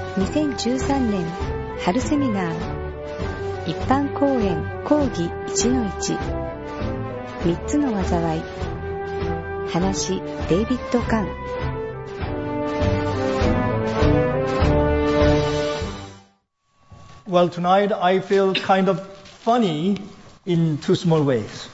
2013年春セミナー一般講演講義 1-1 3つの災い話デイビッド・カン。 Well, tonight I feel kind of funny in two small ways.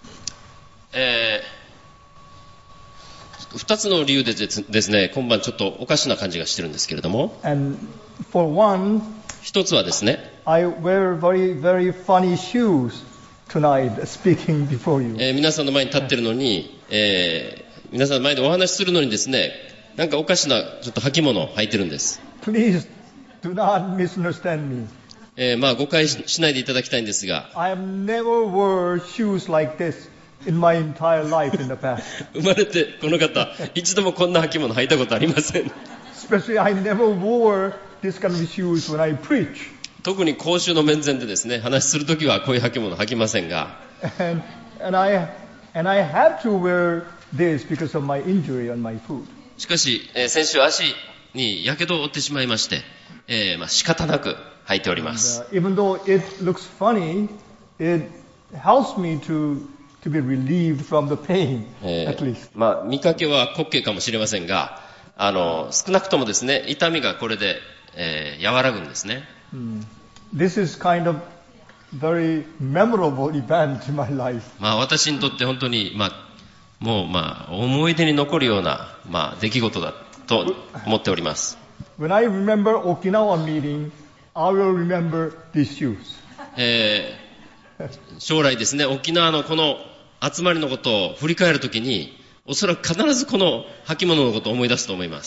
2つの理由でですね、今晩ちょっとおかしな感じがしてるんですけれども、 And for one, 一つはですね、 I wear very, very funny shoes tonight speaking before you. 皆さんの前に立ってるのに、皆さんの前でお話しするのにですね、なんかおかしなちょっと履物を履いてるんです。 Please do not misunderstand me. 誤解しないでいただきたいんですが、 I have never wore shoes like this in my entire life in the past. 生まれてこの方、一度もこんな履物履いたことありません。 Especially I never wore this kind of shoes when I preach. 特に公衆の面前でですね、話するときはこういう履物履きませんが、 And I have to wear this because of my injury on my foot. しかし、先週足に火傷を負ってしまいまして、仕方なく履いております。 Even though it looks funny, it helps me to be relieved from the pain, at least. 見かけは滑稽かもしれませんが、少なくともですね、痛みがこれで、和らぐんですね。 This is kind of very memorable event in my life. 私にとって本当に、もう思い出に残るような、出来事だと思っております。 When I remember Okinawa meeting, I will remember these shoes. 将来ですね、沖縄のこの集まりのことを振り返るときに、おそらく必ずこの履物のことを思い出すと思います。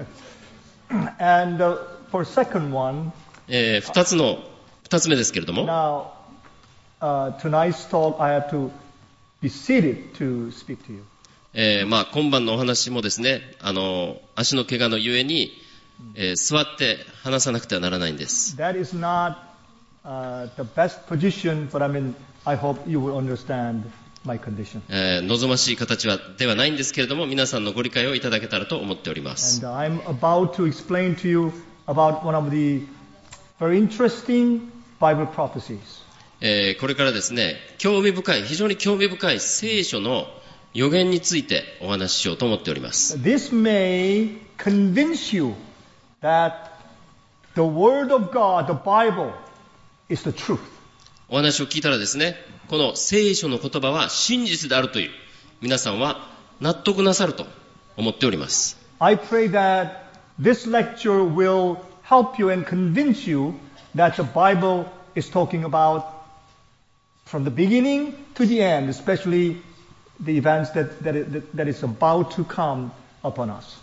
And for second one, 二つ目ですけれども、 now tonight's talk I have to be seated to speak to you. 今晩のお話もですね、足の怪我のゆえに、座って話さなくてはならないんです。 That is not the best position, but I hope you will understand my condition. 望ましい形ではないんですけれども、皆さんのご理解をいただけたらと思っております。 And I'm about to explain to you about one of the very interesting Bible prophecies. これからですね、非常に興味深い聖書の予言についてお話ししようと思っております。 This may convince you that the Word of God, the Bible, is the truth. お話を聞いたらですね、この聖書の言葉は真実であるという皆さんは納得なさると思っております。 I pray that this lecture will help you and convince you that the Bible is talking about from the beginning to the end, especially the events that is about to come upon us.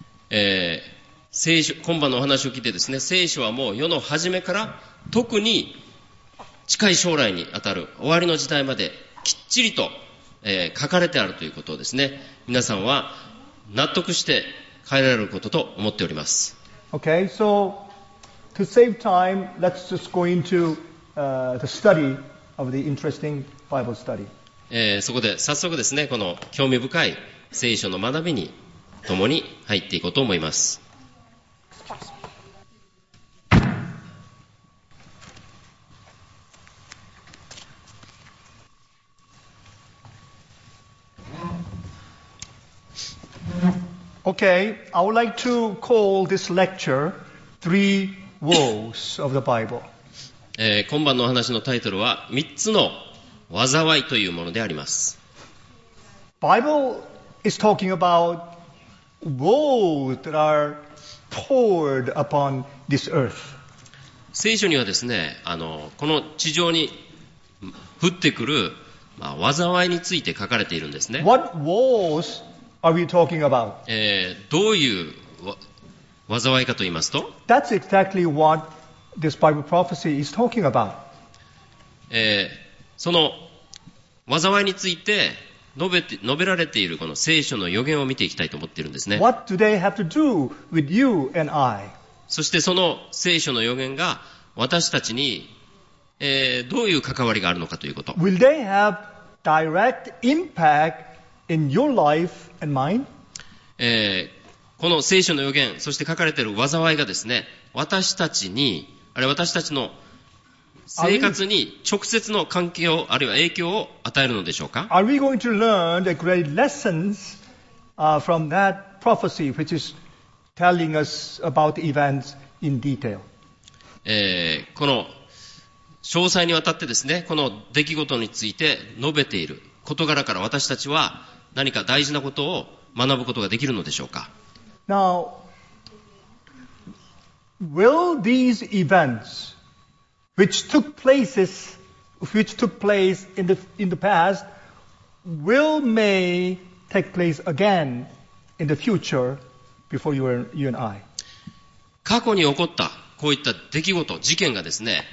今晩のお話を聞いてですね、聖書はもう世の初めから特に近い将来にあたる終わりの時代まできっちりと、書かれてあるということをですね、皆さんは納得して変えられることと思っております。 Okay, so to save time, let's just go into the study of the interesting Bible study. そこで早速ですね、この興味深い聖書の学びに共に入っていこうと思います。 Okay, I would like to call this lecture Three Woes of the Bible. 今晩のお話のタイトルは3つの災いというものであります。 Bible is talking about woes that are poured upon this earth. 聖書にはですね、この地上に降ってくる、災いについて書かれているんですね。 What woes are we talking about? どういう災いかと言いますと、 That's exactly what this Bible prophecy is talking about. その災いについて述べられているこの聖書の予言を見ていきたいと思っているんですね。 What do they have to do with you and I? そしてその聖書の予言が私たちに、どういう関わりがあるのかということ。 Will they have direct impact in your life and mine? この聖書の預言、そして書かれている災いがですね、私たちに、あるいは私たちの生活に直接の関係を、あるいは影響を与えるのでしょうか？ Are we going to learn the great lessons from that prophecy which is telling us about the events in detail? この詳細にわたってですね、この出来事について述べている事柄から私たちは何か大事なことを学ぶことができるのでしょうか？ Now, will these events which took place in the past may take place again in the future before you and I? 過去に起こったこういった出来事、事件がですね、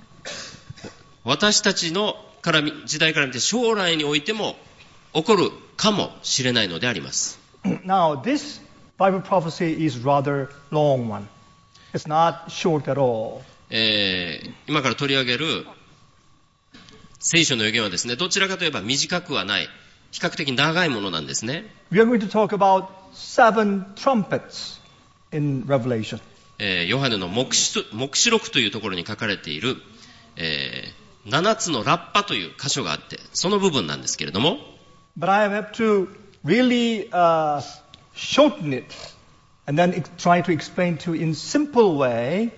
私たちの時代から見て将来においても起こるかもしれないのであります。 Now, this Bible prophecy is rather long one. It's not short at all. 今から取り上げる聖書の預言はですね、どちらかといえば短くはない、比較的長いものなんですね。 We are going to talk about 7 trumpets in Revelation. ヨハネの黙示録というところに書かれている、7つのラッパという箇所があって、その部分なんですけれども。 But I have to really shorten it and then try to explain to you in simple way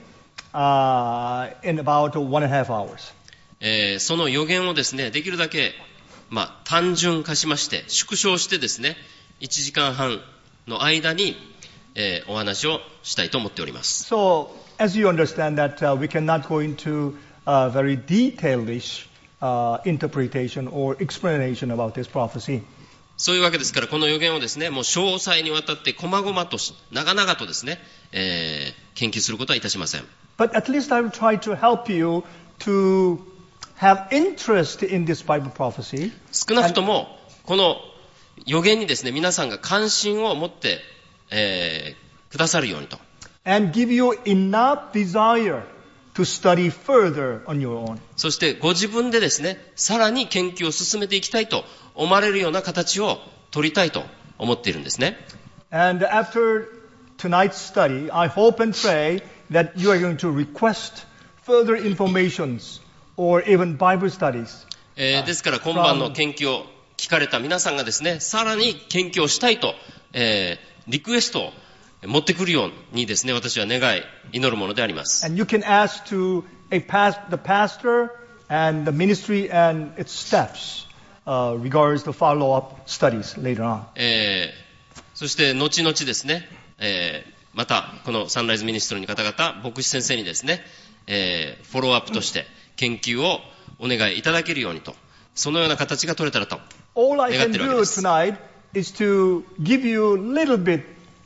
in about 1.5 hours. その予言をですね、できるだけ、単純化しまして、縮小してですね、1時間半の間に、お話をしたいと思っております。 So, as you understand that we cannot go into very detailish interpretation or explanation about this prophecy. そういうわけですから、この予言をですね、もう詳細にわたって細々と長々とですね、研究することはいたしません。 But at least I will try to help you to have interest in this Bible prophecy. 少なくともこの予言にですね、皆さんが関心を持って、くださるようにと。 And give you enough desire to study further on your own. そしてご自分でですね、さらに研究を進めていきたいと思われるような形を取りたいと思っているんですね。 And after tonight's study, I hope and pray that you are going to request further informations or even Bible studies. ですから今晩の研究を聞かれた皆さんがですね、さらに研究をしたいと、リクエストを持ってくるようにですね、私は願い、祈るものであります。 And you can ask to the pastor and the ministry and its steps regards the follow-up studies later on. そして後々ですね、またこのサンライズミニストリーの方々、牧師先生にですね、フォローアップとして研究をお願いいただけるようにと、そのような形が取れたらと願っているわけです。 All I can do tonight is to give you a little bit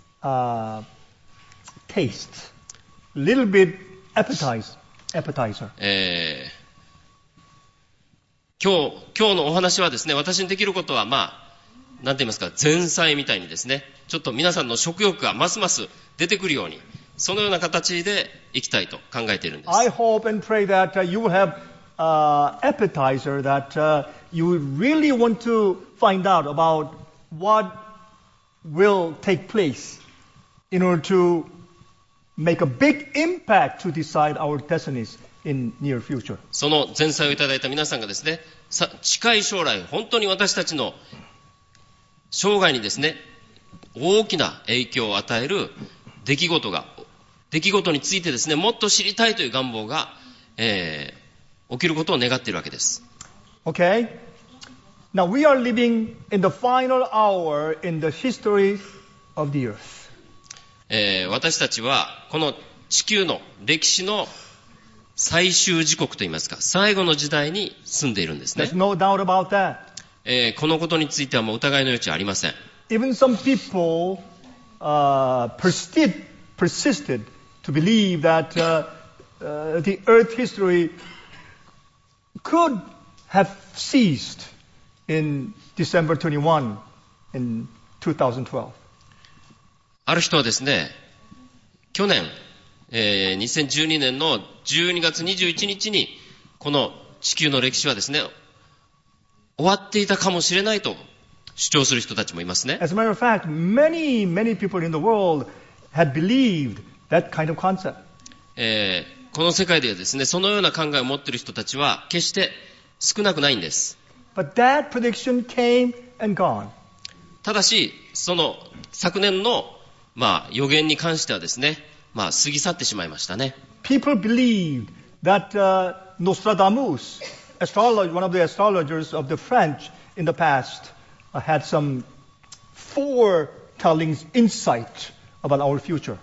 taste, little bit appetizer. 今日のお話はですね、私にできることはなんて言いますか、前菜みたいにですね、ちょっと皆さんの食欲がますます出てくるように、そのような形でいきたいと考えているんです。 I hope and pray that you will have appetizer that you really want to find out about what will take place in order to make a big impact to decide our destinies in near future. その前菜をいただいた皆さんがですね、近い将来、本当に私たちの生涯にですね、大きな影響を与える出来事についてですね、もっと知りたいという願望が、起きることを願っているわけです。 Okay? Now we are living in the final hour in the history of the earth. 私たちはこの地球の歴史の最終時刻といいますか、最後の時代に住んでいるんですね。 There's no doubt about that. このことについてはもう疑いの余地はありません。 Even some people persisted to believe that the earth history could have ceased in December 21 in 2012. ある人はですね、去年、2012年の12月21日にこの地球の歴史はですね、終わっていたかもしれないと主張する人たちもいますね。 As a matter of fact, many people in the world had believed that kind of concept. この世界ではですね、そのような考えを持っている人たちは決して少なくないんです。 But that prediction came and gone. ただし、その昨年の、予言に関してはですね、過ぎ去ってしまいましたね。 People believed that Nostradamus, one of the astrologers of the French in the past, had some foretelling insight about our future.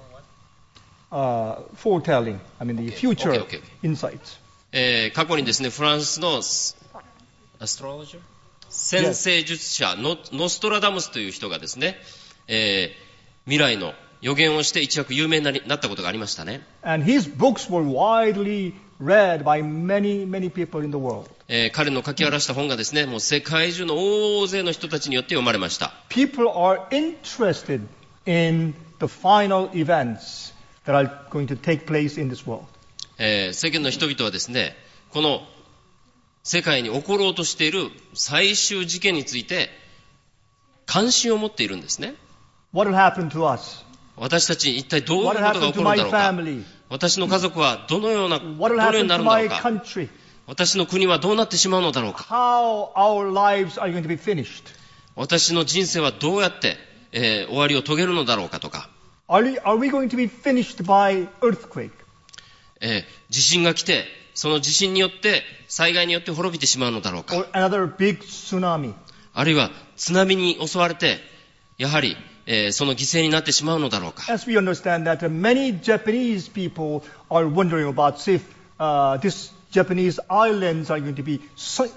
Foretelling, the future Okay. insights. 過去にですね、フランスのアストロロジャー先生術者ノストラダムスという人がですね、未来の予言をして一躍有名になったことがありましたね。 And his books were widely read by many people in the world. 彼の書き荒らした本がですね、もう世界中の大勢の人たちによって読まれました。 People are interested in the final events that are going to take place in this world. 世間の人々はですね、この世界に起ころうとしている最終事件について関心を持っているんですね。 What will happen to us? 私たちに一体どういうこ What とが will 起 happen こ to るんだ my ろうか。 family? 私の家族はどのよう What will にな happen る to んだろ my うか。 country? 私の国はどうなってしまうのだろうか。 How our lives are going to be finished? 私の人生はどうやって、終わりを遂げるのだろうかとか。 Are we going to be finished by earthquake? 地震が来て、その地震によって災害によって滅びてしまうのだろうか。 Or another big tsunami? あるいは津波に襲われてやはり、その犠牲になってしまうのだろうか。 As we understand that many Japanese people are wondering about if these Japanese islands are going to be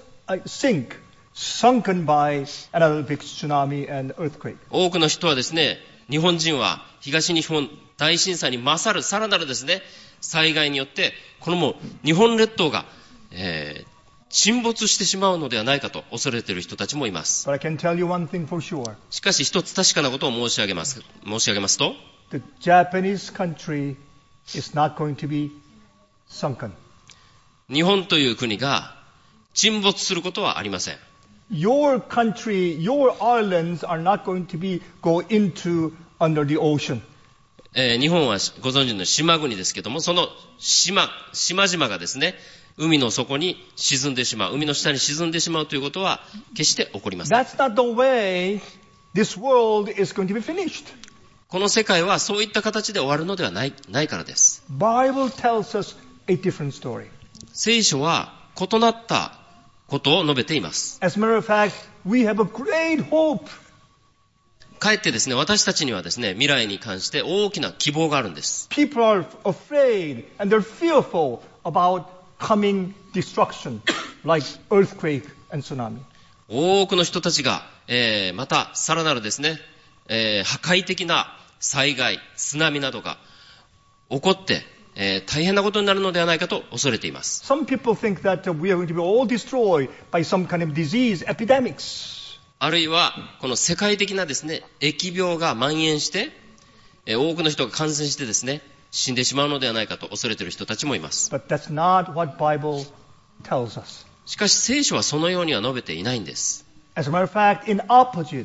sunken by another big tsunami and earthquake. 多くの人はですね、日本人は東日本大震災に勝るさらなるですね、災害によってこのもう日本列島が、沈没してしまうのではないかと恐れている人たちもいます。 But I can tell you one thing for sure. しかし一つ確かなことを申し上げますと、 The Japanese country is not going to be sunken. 日本という国が沈没することはありません。 Your country, your islands are not going to go into under the ocean. 日本はご存知の島国ですけども、その島々がですね、海の底に沈んでしまう、海の下に沈んでしまうということは決して起こりません。 That's not the way this world is going to be finished. この世界はそういった形で終わるのではないからです。 Bible tells us a different story. 聖書は異なったことを述べています。 As a matter of fact, we have a great hope. かえってですね、私たちにはですね、未来に関して大きな希望があるんです。 People are afraid and they're fearful about coming destruction like earthquake and tsunami. 多くの人たちが、またさらなるですね、破壊的な災害、津波などが起こって、大変なことになるのではないかと恐れています。 Some people think that we are going to be all destroyed by some kind of disease, epidemics. あるいはこの世界的なですね、疫病が蔓延して、多くの人が感染してですね、死んでしまうのではないかと恐れている人たちもいます。 But that's not what Bible tells us. しかし聖書はそのようには述べていないんです。 As a matter of fact, in opposite,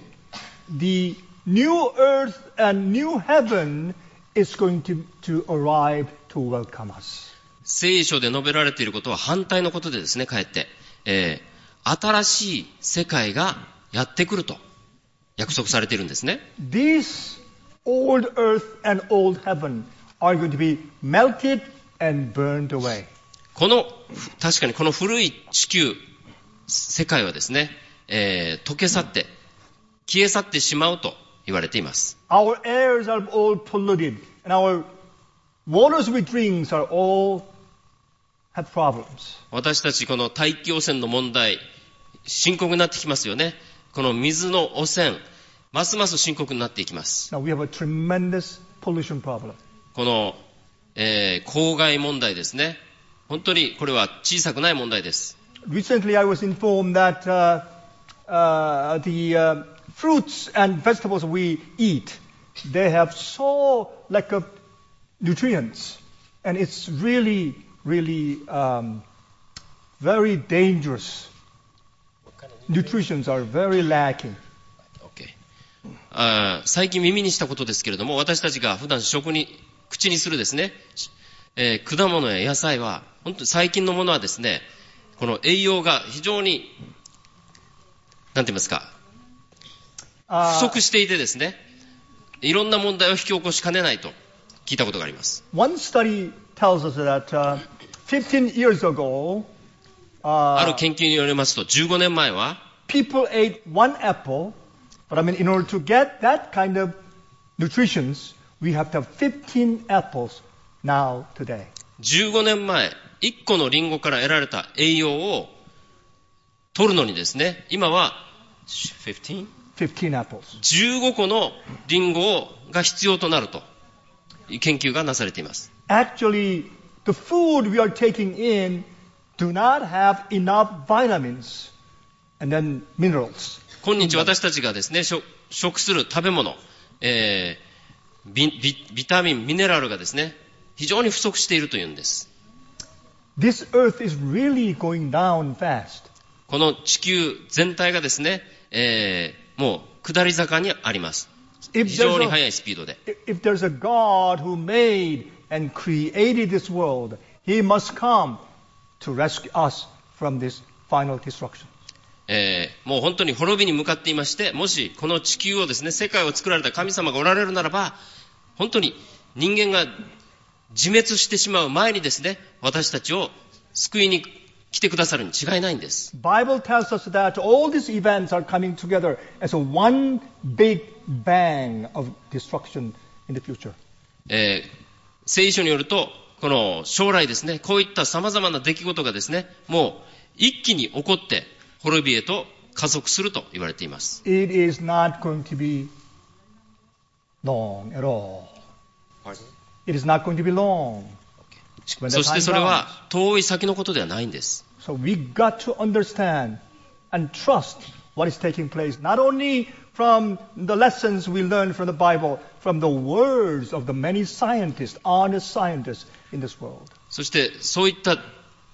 the new earth and new heaven is going to arrive to welcome us. 聖書で述べられていることは反対のことでですね、かえって、新しい世界がやってくると約束されているんですね。 This old earth and old heaven are going to be melted and burned away. 確かにこの古い地球、世界はですね、溶け去って、消え去ってしまうと言われています。 Our airs are all polluted and our waters we drink are all have problems. 私たちこの大気汚染の問題、深刻になってきますよね。この水の汚染、ますます深刻になっていきます。 Now we have a tremendous pollution problem. この、公害問題ですね。本当にこれは小さくない問題です。 Recently I was informed that the fruits and vegetables we eat, they have so lack of nutrients. And it's really, very dangerous. Nutrients are very lacking. 最近耳にしたことですけれども、私たちが普段口にするですね、果物や野菜は、本当に最近のものはですね、この栄養が非常に、なんて言いますか、不足していてですね、いろんな問題を引き起こしかねないと聞いたことがあります。 One study tells us that 15 years ago, ある研究によりますと、15年前は、 people ate one apple, but in order to get that kind of nutrition, we have to have 15 apples now today. 15年前、1個のリンゴから得られた栄養を取るのにですね、今は 15 apples. 15個のリンゴが必要となるという研究がなされています。 Actually, the food we are taking in do not have enough vitamins and then minerals. 今日私たちがですね、食する食べ物、ビタミン、ミネラルがですね、非常に不足しているというんです。 This earth is really going down fast. この地球全体がですね、もう下り坂にあります。非常に速いスピードで。 If there's a God who made and created this world, He must come to rescue us from this final destruction. もう本当に滅びに向かっていまして、もしこの地球をですね、世界を作られた神様がおられるならば、本当に人間が自滅してしまう前にですね、私たちを救いに来てくださるに違いないんです。 Bible tells us that all these events are coming together as a one big bang of destruction in the future. 聖書によると、この将来ですね、こういった様々な出来事がですね、もう一気に起こって滅びへと加速すると言われています。 It is not going to be long at all. It is not going to be long. そしてそれは遠い先のことではないんです。 So we got to understand and trust what is taking place, not only from the lessons we learn from the Bible, from the words of the many scientists, honest scientists in this world. そしてそういった、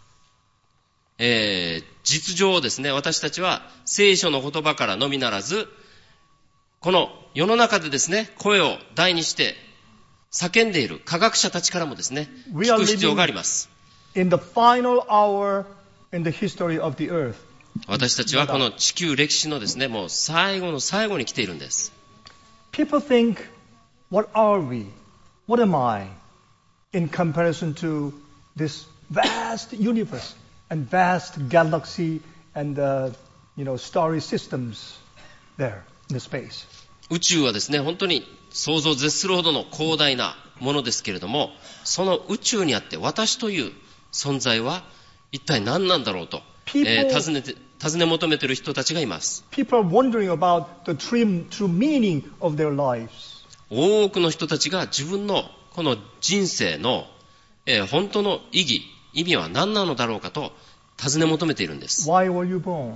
実情をですね、私たちは聖書の言葉からのみならず、この世の中でですね、声を大にして叫んでいる科学者たちからもですね、聞く必要があります。 In the final hour in the history of the earth. 私たちはこの地球歴史のですね、もう最後の最後に来ているんです。 People think, what are we? What am I? In comparison to this vast universe and vast galaxy and starry systems there in the space. 宇宙はですね、本当に想像を絶するほどの広大なものですけれども、その宇宙にあって私という存在は一体何なんだろうと、尋ね求めている人たちがいます。 People are wondering about the true meaning of their lives. 多くの人たちが自分のこの人生の、本当の意味は何なのだろうかと尋ね求めているんです。 Why were you born?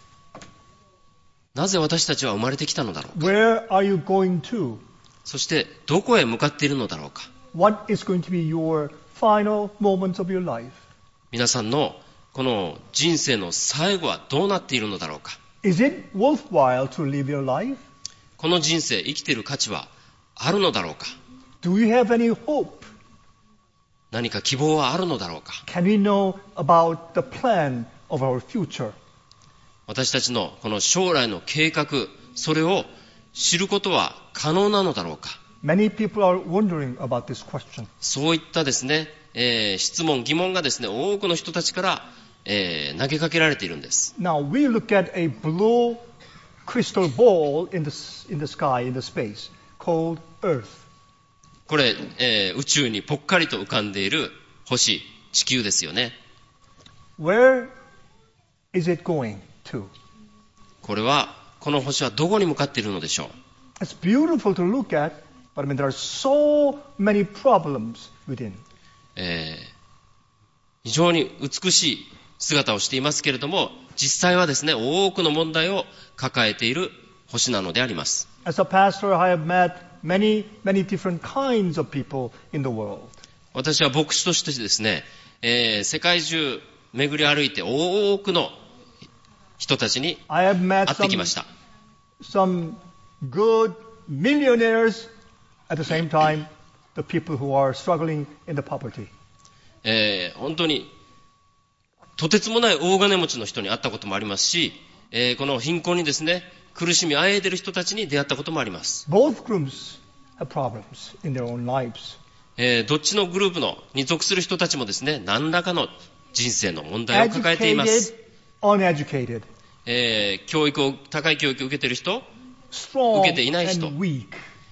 なぜ私たちは生まれてきたのだろうか。 Where are you going to? そしてどこへ向かっているのだろうか。 What is going to be your final moments of your life? 皆さんのこの人生の最後はどうなっているのだろうか。 Is it worthwhile to live your life? この人生生きている価値はあるのだろうか。 Do you have any hope? 何か希望はあるのだろうか。 Can we know about the plan of our future? 私たちのこの将来の計画、それを知ることは可能なのだろうか。 Many people are wondering about this question. そういったですね、質問、疑問がですね、多くの人たちから、投げかけられているんです。 Now we look at a blue crystal ball in the sky, in the space, called Earth. これ、宇宙にぽっかりと浮かんでいる星、地球ですよね。 Where is it going to? これは、この星はどこに向かっているのでしょう。 It's beautiful to look at, but there are so many problems within. 非常に美しい姿をしていますけれども、実際はですね、多くの問題を抱えている星なのであります。 As a pastor, I have met many different kinds of people in the world. 私は牧師としてですね、世界中巡り歩いて多くの人たちに会ってきました。 Some good millionaires, at the same time, the people who are struggling in the poverty. 本当にとてつもない大金持ちの人に会ったこともありますし、この貧困にですね、苦しみあえいでいる人たちに出会ったこともあります。 Both groups have problems in their own lives. どっちのグループに属する人たちもですね、何らかの人生の問題を抱えています。 Uneducated, 高い教育を受けている人、 strong 受けていない人、 and weak,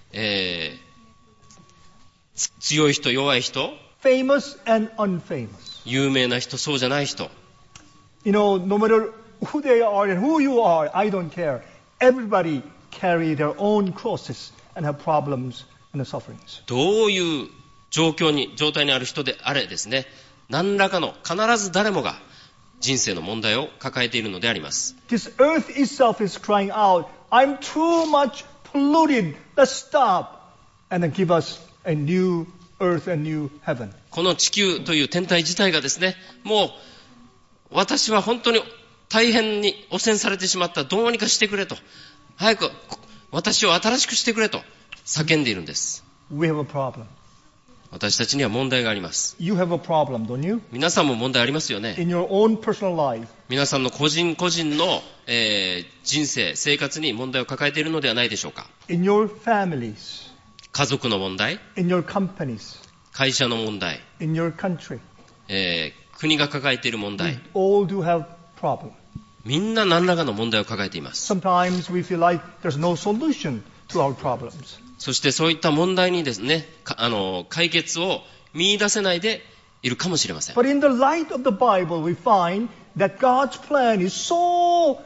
強い人、弱い人、 famous and unfamous. 有名な人、そうじゃない人。 You know, no matter who they are and who you are, I don't care. Everybody carry their own crosses and have problems and sufferings. どういう状態にある人であれですね、何らかの必ず誰もが人生の問題を抱えているのであります。 This earth itself is crying out, I'm too much polluted. Let's stop. And then give us a new earth and new heaven. この地球という天体自体がですね、もう私は本当に大変に汚染されてしまった。どうにかしてくれと。早く私を新しくしてくれと叫んでいるんです。 We have a problem. 私たちには問題があります。 You have a problem, don't you? 皆さんも問題ありますよね。 In your own personal life. 皆さんの個人個人の、人生、生活に問題を抱えているのではないでしょうか。 In your families. 家族の問題、 In your companies. 会社の問題、 In your country. 国が抱えている問題、 All do have problems. みんな何らかの問題を抱えています。 Sometimes we feel like there's no solution to our problems. そしてそういった問題にですね、解決を見出せないでいるかもしれません。 But in the light of the Bible, we find that God's plan is so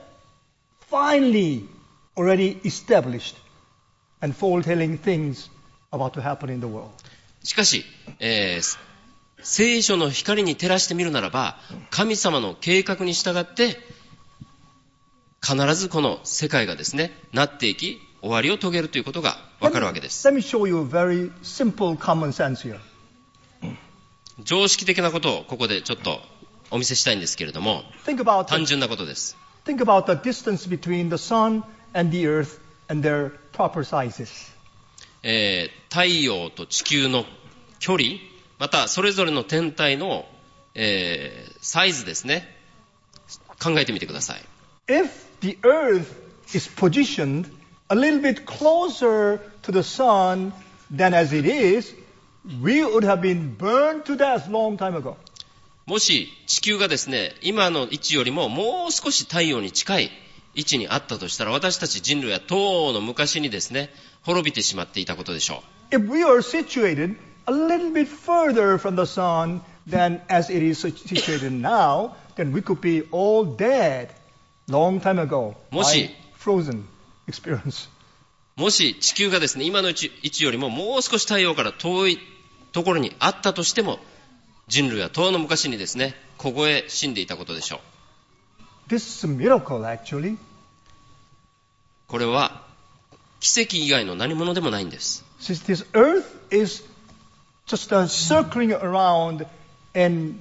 finely already established and foretelling things about to happen in the world. しかし、聖書の光に照らしてみるならば、神様の計画に従って必ずこの世界がですね、なっていき、終わりを遂げるということがわかるわけです。 Let me show you a very simple common sense here. 常識的なことをここでちょっとお見せしたいんですけれども、 Think about 単純なことです。 the distance between the sun and the earth and their proper sizes. 太陽と地球の距離、またそれぞれの天体の、サイズですね。考えてみてください。 If the earth is positioned a little bit closer to the sun than as it is, we would have been burned to death long time ago. もし地球がですね、今の位置よりももう少し太陽に近い位置にあったとしたら、私たち人類はとうの昔にですね、滅びてしまっていたことでしょう。 If we are situated a little bit further from the sun than as it is situated now, then we could be all dead long time ago by frozen experience. もし地球がですね、今の位置よりももう少し太陽から遠いところにあったとしても、人類はとうの昔にですね、凍え死んでいたことでしょう。 This is a miracle actually. これは奇跡以外の何者でもないんです。 Since this earth is just circling around an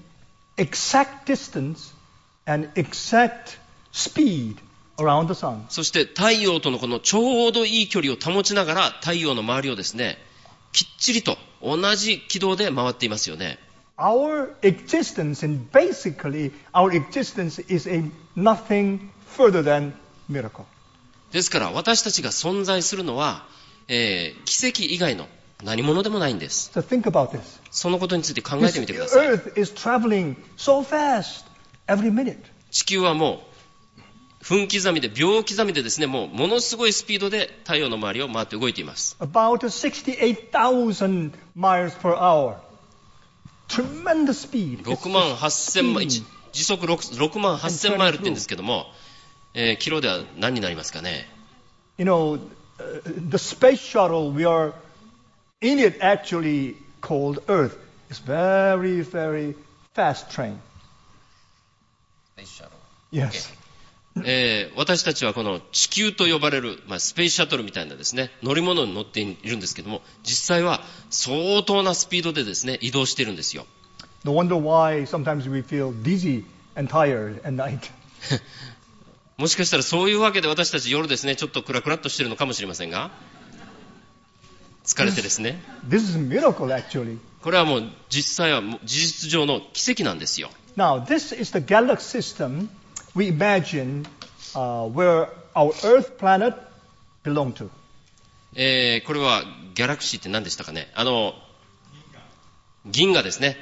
exact distance and exact speed around the sun. そして太陽とのこのちょうどいい距離を保ちながら太陽の周りをですね、きっちりと同じ軌道で回っていますよね。 Our existence and basically our existence is a nothing further than miracle. ですから私たちが存在するのは、奇跡以外の何者でもないんです。 So think about this. そのことについて考えて This みてください。 earth is traveling so fast every minute. 地球はもう分刻みで秒刻みでですね、ものすごいスピードで太陽の周りを回って動いています。 About 68,000 miles per hour. Tremendous speed. 68,000マイル、時速68,000マイルって言うんですけども、キロでは何になりますかね。 You know, the space shuttle we are in it actually called Earth is very, very fast train. Yes. 私たちはこの地球と呼ばれる、スペースシャトルみたいなですね、乗り物に乗っているんですけども、実際は相当なスピードでですね、移動しているんですよ。 No wonder why sometimes we feel dizzy and tired at night. もしかしたらそういうわけで私たち夜ですね、ちょっとクラクラっとしてるのかもしれませんが、疲れてですね。 This is a miracle, actually. これはもう実際はもう事実上の奇跡なんですよ。 Now, this is the galaxy system we imagine where our Earth planet belong to. これはギャラクシーって何でしたかね。銀河ですね。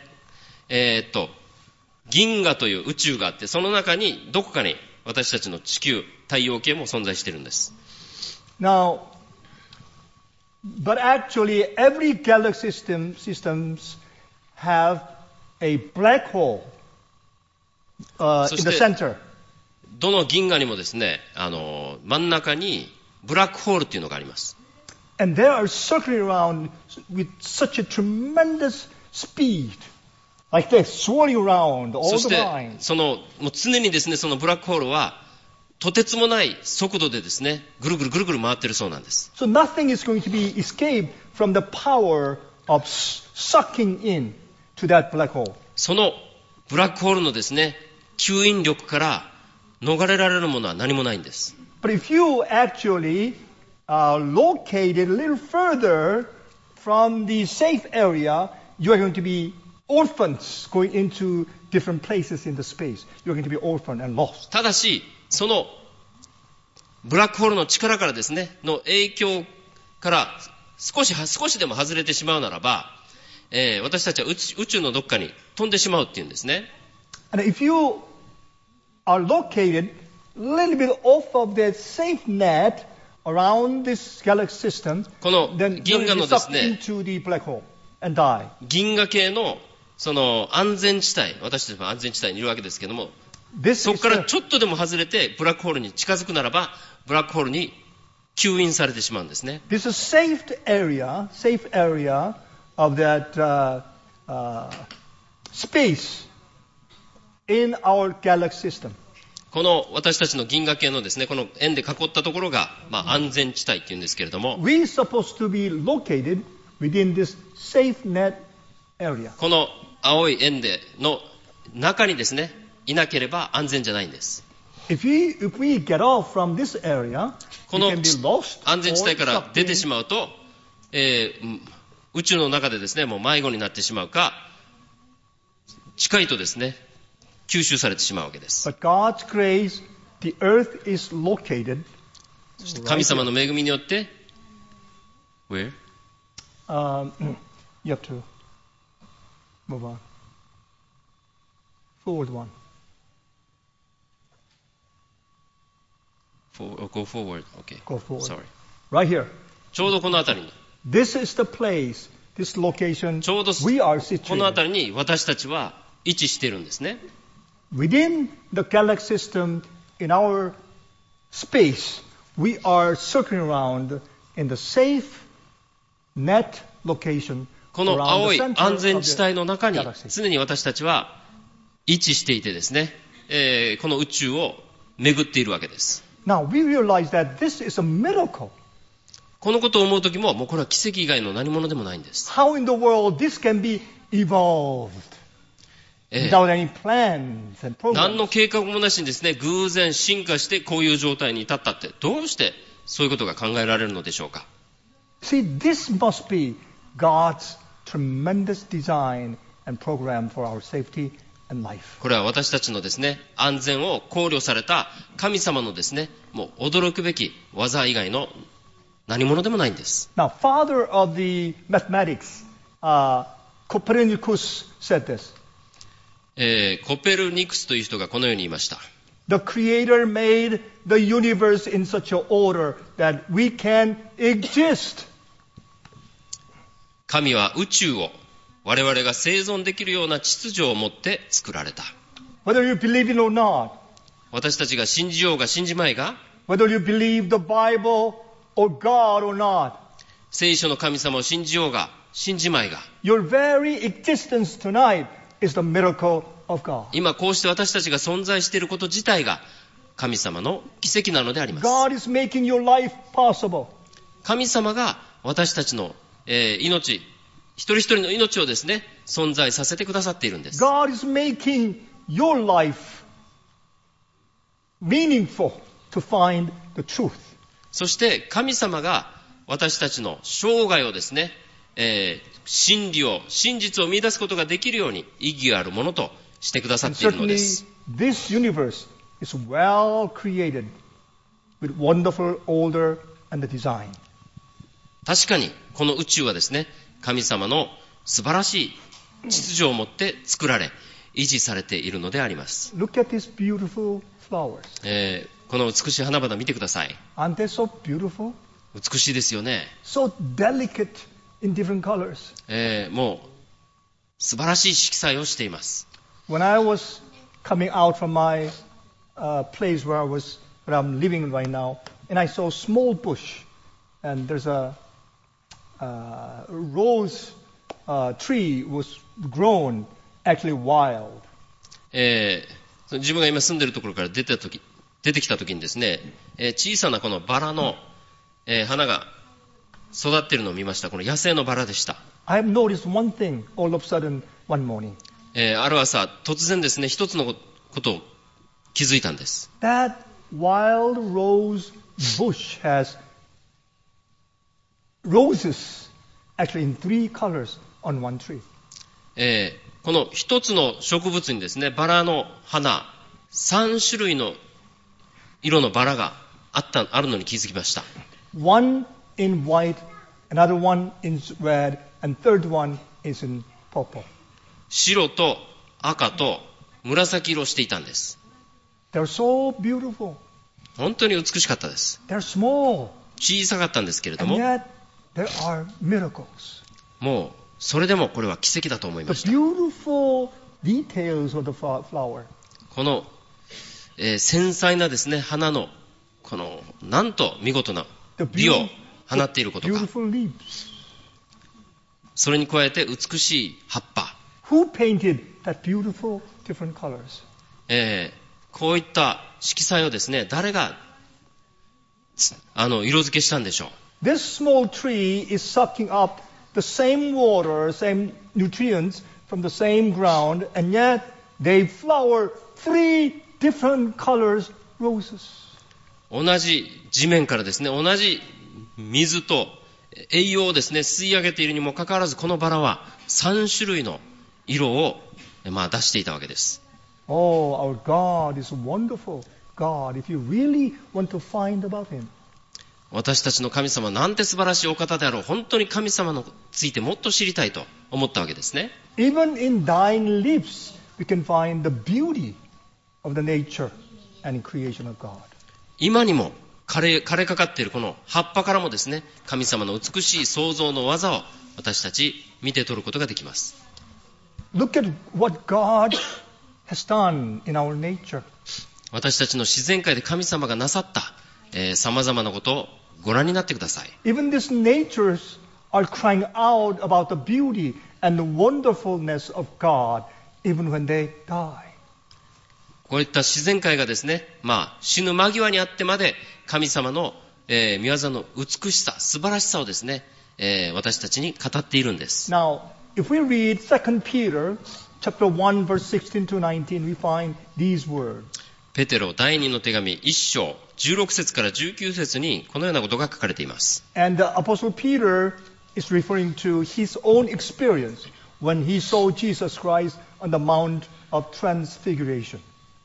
銀河という宇宙があって、その中にどこかに私たちの地球、太陽系も存在しているんです。 Now, but actually every galaxy systems have a black hole in the center. どの銀河にもですね、真ん中にブラックホールっていうのがあります。 And they are circling around with such a tremendous speed. Like this, swirling around all そ the して time. もう常にですね、そのブラックホールはとてつもない速度でですね、ぐるぐるぐるぐる回ってるそうなんです。 So nothing is going to be escaped from the power of sucking in to that black hole. そのブラックホールのですね、吸引力から逃れられるものは何もないんです。 But if you actually locate it a little further from the safe area, you are going to be orphans going into different places in the space. You're going to be orphaned and lost. ただし、そのブラックホールの力からですね、の影響から少しでも外れてしまうならば、私たちは宇宙のどっかに飛んでしまうっていうんですね。 And if you are located a little bit off of that safe net around this galaxy system, この then 銀 you're 河 going to の be です sucked ね、 into the black hole and die. 銀河系のその安全地帯、私たちも安全地帯にいるわけですけども、 This そこ is から the, ちょっとでも外れてブラックホールに近づくならば、ブラックホールに吸引されてしまうんですね。 this is safe area of that space in our galaxy system. この私たちの銀河系のですね、この円で囲ったところが、安全地帯っていうんですけれども、 We're supposed to be located within this safe net area. この青い円での中にですね、いなければ安全じゃないんです。 If we get off from this area, こ we の can be lost 安全地帯から or 出て sucked し in. まうと、宇宙の中でですね、もう迷子になってしまうか、近いとですね、吸収されてしまうわけです。 But God's grace, the earth is located. そして神様の恵みによって、Where? You have to move on. Forward one. Go forward. Okay. Go forward. Sorry. Right here. ちょうどこの辺りに、 This is the place, this location ちょうど we are この situated. 辺りに私たちは位置しているんですね。 Within the galaxy system, in our space, we are circling around in the safe net location この around 青 the い center 安全 of 地 the 帯の中に galaxy. 常に私たちは位置していてですね、この宇宙を巡っているわけです。 Now, we realize that this is a miracle. このことを思うときも、もうこれは奇跡以外の何者でもないんです。 How in the world this can be evolved 何 without any plans and programs? の計画もなしにですね、偶然進化してこういう状態に至ったって、どうしてそういうことが考えられるのでしょうか。 See, this must be God's tremendous design and program for our safety and life. これは私たちのですね、安全を考慮された神様のですね、もう驚くべき技以外の何者でもないんです。 Now, father of the mathematics, Copernicus said this. コペルニクスという人がこのように言いました。 The Creator made the universe in such an order that we can exist. 神は宇宙を我々が生存できるような秩序を持って作られた。 Whether you believe it or not, 私たちが信じようが信じまいが、 whether you believe the Bible or God or not, 聖書の神様を信じようが信じまいが、 your very existence tonight is the miracle of God. 今こうして私たちが存在していること自体が神様の奇跡なのであります。 God is making your life possible. 神様が私たちの、命、一人一人の命をですね、存在させてくださっているんです。 God is making your life meaningful. to find the truth. そして神様が私たちの生涯をですね、真実を見出すことができるように意義があるものとしてくださっているのです。 This universe is well created with wonderful order and the design. 確かにこの宇宙はですね、神様の素晴らしい秩序をもって作られ維持されているのであります。 Look at these beautiful flowers. この美しい花々見てください。 Aren't they so beautiful? 美しいですよね。 So delicate in different colors. もう素晴らしい色彩をしています。 When I was coming out from my place where I'm living right now, and I saw a small bush, and there's a rose tree was grown actually wild. 自分が今住んでいるところから出てきた時にですね、小さなこのバラの、花が育っているのを見ました。この野生のバラでした。 I have noticed one thing all of a sudden one morning. ある朝突然ですね、一つのことを気づいたんです。 That wild rose bush has roses actually in 3 colors on one tree. この一つの植物にですね、バラの花3種類の色のバラがあるのに気づきました。 One in white, another one in red, and third one is in purple. 白と赤と紫色をしていたんです。 They're so beautiful. 本当に美しかったです。 They're small. 小さかったんですけれど And も、 yet there are miracles. もうそれでもこれは奇跡だと思いまし The た。 beautiful details of the flower. この、繊細なですね、花のこのなんと見事な The 美を放っていることか。 beautiful leaves. それに加えて美しい葉っぱ、 Who painted that beautiful different colors? こういった色彩をですね、誰が色付けしたんでしょう。 This small tree is sucking up the same water, same nutrients from the same ground, and yet they flower 3 different colors roses. 同じ地面からですね、同じ水と栄養をですね、吸い上げているにもかかわらず、このバラは3種類の色を、出していたわけです。 Oh, our God is a wonderful God. If you really want to find about Him. 私たちの神様なんて素晴らしいお方であろう。本当に神様についてもっと知りたいと思ったわけですね。 Even in dying leaves, we can find the beauty of the nature and in creation of God. 今にも枯れかかっているこの葉っぱからもですね、神様の美しい創造の技を私たち見て取ることができます。 Look at what God has done in our nature. 私たちの自然界で神様がなさった、様々なことをご覧になってください。 Even these natures are crying out about the beauty and the wonderfulness of God even when they die. こういった自然界がですね、死ぬ間際にあってまで神様の、御業の美しさ、素晴らしさをですね、私たちに語っているんです。 Now, if we read 2 Peter chapter 1 verse 16 to 19, we find these words. ペテロ第2の手紙1章16節から19節にこのようなことが書かれています。 And the Apostle Peter is referring to his own experience when he saw Jesus Christ on the Mount of Transfiguration.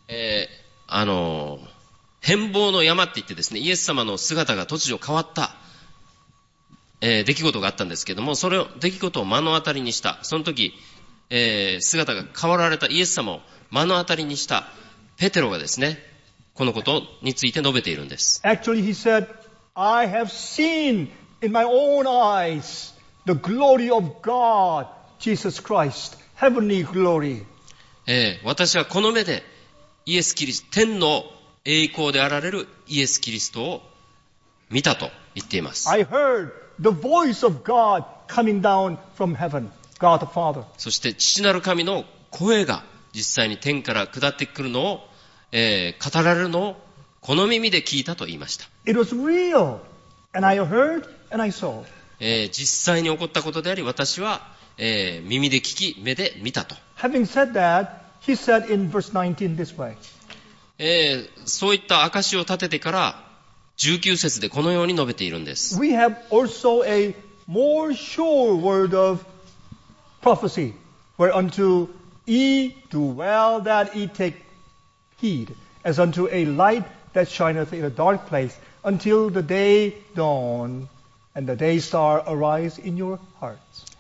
変貌の山って言ってですね、イエス様の姿が突如変わった、出来事があったんですけども、それを出来事を目の当たりにした、その時、姿が変わられたイエス様を目の当たりにしたペテロがですね、このことについて述べているんです。 Actually, he said, I have seen in my own eyes the glory of God, Jesus Christ, heavenly glory. 私はこの目でイエス・キリスト、天の栄光であられるイエス・キリストを見たと言っています。 I heard the voice of God coming down from heaven, God the Father. そして父なる神の声が実際に天から下ってくるのを、語られるのをこの耳で聞いたと言いました。 It was real, and I heard and I saw. 実際に起こったことであり、私は、耳で聞き、目で見たと。 Having said that, he said in verse 19 this way. そういった証を立ててから19節でこのように述べているんです。 We have also a more sure word of prophecy, whereunto ye do well that ye take heed, as unto a light that shineth in a dark place, until the day dawn, and the day star arise in your hearts.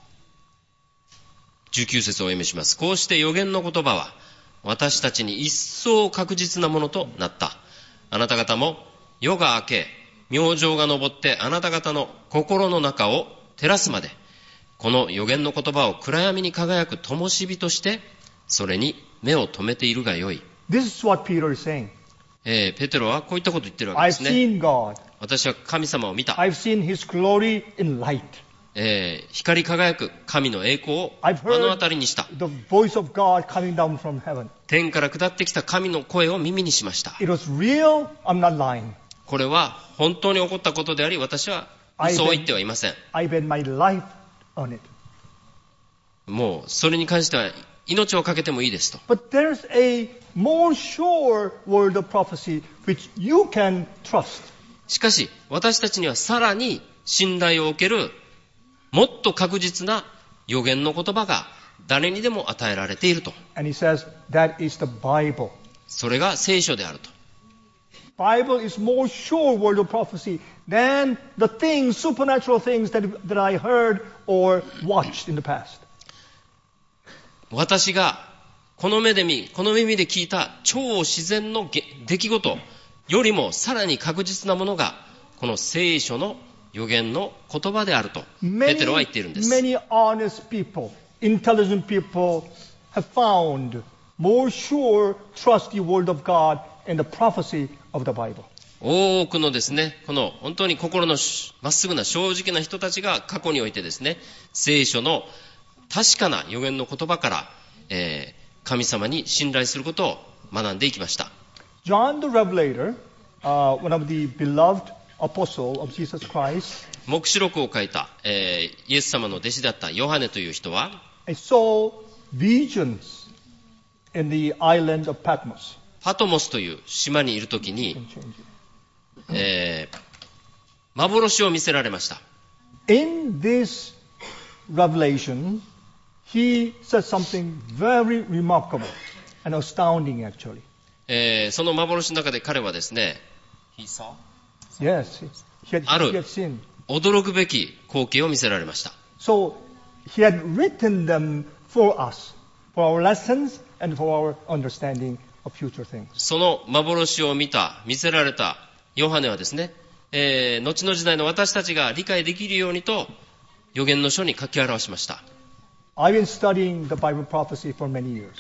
19節をお読みします。こうして預言の言葉は私たちに一層確実なものとなった。あなた方も夜が明け、明星が昇ってあなた方の心の中を照らすまで、この預言の言葉を暗闇に輝く灯火として、それに目を留めているがよい。 This is what Peter is saying. ペテロはこういったことを言ってるわけです I've ね。 seen God. 私は神様を見た。 I've seen His glory in light. 光り輝く神の栄光を目 I've の heard 当たりにした。 the voice of God coming down from heaven. 天から下ってきた神の声を耳にしました。 It was real. I'm not lying. これは本当に起こったことであり、私は嘘を言ってはいません。 I bet my life on it. もうそれに関しては命をかけてもいいですと。 But there's a more sure word of prophecy which you can trust. しかし私たちにはさらに信頼を受けるもっと確実な預言の言葉が誰にでも与えられていると。 And he says that is the Bible. それが聖書であると。 Bible is more sure word of prophecy than the things, supernatural things that I heard or watched in the past. 私がこの目で見、この耳で聞いた超自然の出来事よりもさらに確実なものがこの聖書の預言の言葉であるとペテロは言っているんです。 Many honest people, intelligent people have found more sure, trusty word of God and the prophecy of the Bible. 多くのですね、この本当に心のまっすぐな正直な人たちが過去においてですね、聖書の確かな預言の言葉から、神様に信頼することを学んでいきました。 John the Revelator, one of the beloved apostle of Jesus Christ, 黙示録を書いた、イエス様の弟子であったヨハネという人は、 saw visions in the island of Patmos. パトモスという島にいるときに、幻を見せられました。 In this revelation, he said something very remarkable and astounding actually. その幻の中で彼はですね、 Yes, he had seen. 驚くべき光景を見せられました。 So he had written them for us, for our lessons and for our understanding of future things. その幻を見せられたヨハネはですね、後の時代の私たちが理解できるようにと預言の書に書き表しました。 I've been studying the Bible prophecy for many years.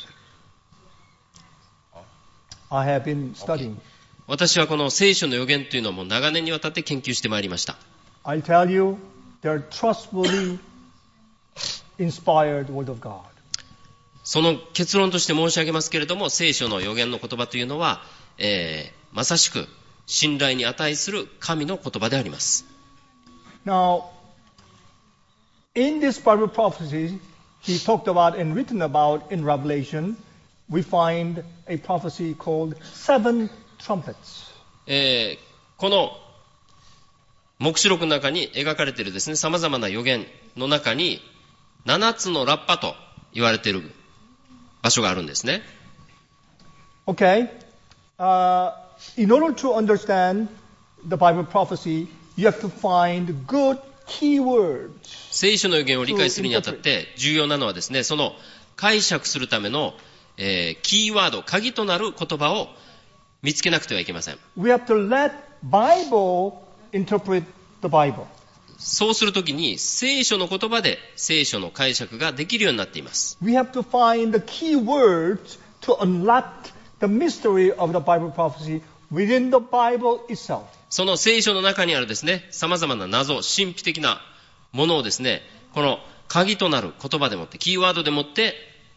I have been studying. 私はこの聖書の預言というのをもう長年にわたって研究してまいりました。 I'll tell you, they're trustworthy, inspired word of God. その結論として申し上げますけれども、聖書の預言の言葉というのは、まさしく信頼に値する神の言葉であります。 Now, in this Bible prophecy, he talked about and written about in Revelation, we find a prophecy called seven trumpets. この黙示録の中に描かれているですね、様々な預言の中に7つのラッパと言われている場所があるんですね。 Okay. In order to understand the Bible prophecy, you have to find good keywords. 聖書の預言を理解するにあたって重要なのはですね、その解釈するための、キーワード、鍵となる言葉を見つけなくてはいけません。 We have to let Bible interpret the Bible. そうするときに聖書の言葉で聖書の解釈ができるようになっています。 We have to find the key words to unlock the mystery of the Bible prophecy within the Bible itself. その聖書の中にあるですね、様々な謎、神秘的なものをですね、この鍵となる言葉でもって、キーワードでもって、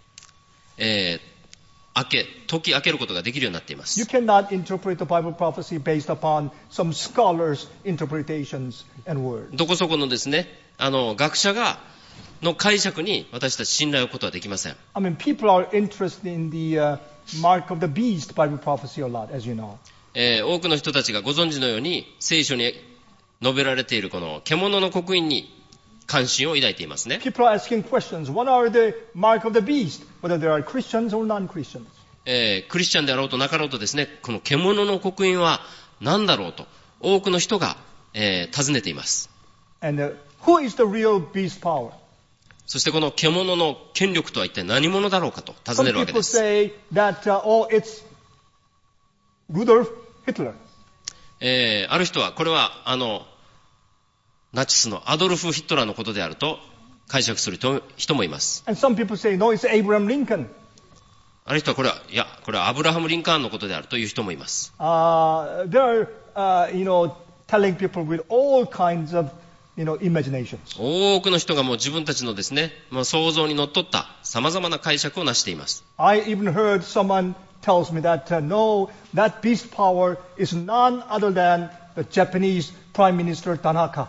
解き明けることができるようになっています。 You cannot interpret the Bible prophecy based upon some scholars' interpretations and words. どこそこのですね、学者の解釈に私たち信頼を置くことはできません。 I mean, people are interested in the mark of the beast Bible prophecy a lot, as you know. 多くの人たちがご存知のように、聖書に述べられているこの獣の刻印に関心を抱いていますね。 People are asking questions. What are the mark of the beast? Whether they are Christians or non-Christians. クリスチャンであろうとなかろうとですね、この獣の刻印は何だろうと、多くの人が、尋ねています。 And who is the real beast power? そしてこの獣の権力とは一体何者だろうかと尋ね Some るわけ people です。 say that, it's Rudolf Hitler. ある人はこれはナチスのアドルフ・ヒトラーのことであると解釈する人もいます。 And some people say, no, it's Abraham Lincoln. ある人はこれはアブラハム・リンカーンのことであるという人もいます。 They're, telling people with all kinds of, imaginations. 多くの人がもう自分たちのですね、想像にのっとった様々な解釈をなしています。 I even heard someone tells me that, no, that beast power is none other than the Japanese Prime Minister Tanaka.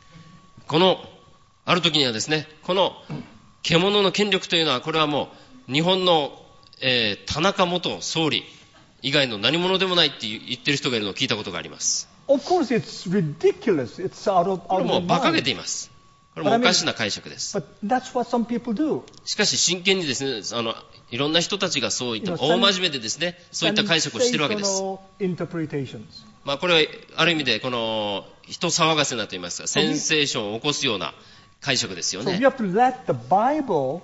ある時にはですね、この獣の権力というのは、これはもう日本の、田中元総理以外の何者でもないって言ってる人がいるのを聞いたことがあります。 Of course, it's ridiculous. It's out of これも our う馬鹿げ mind. ています。これもおかしな解釈です。 But that's what some people do. しかし真剣にですね、いろんな人たちがそういった大真面目でですね、そういった解釈をしているわけです。 Interpretations. これはある意味でこの人騒がせなと言いますか、センセーションを起こすような解釈ですよ So we ね。 have to let the Bible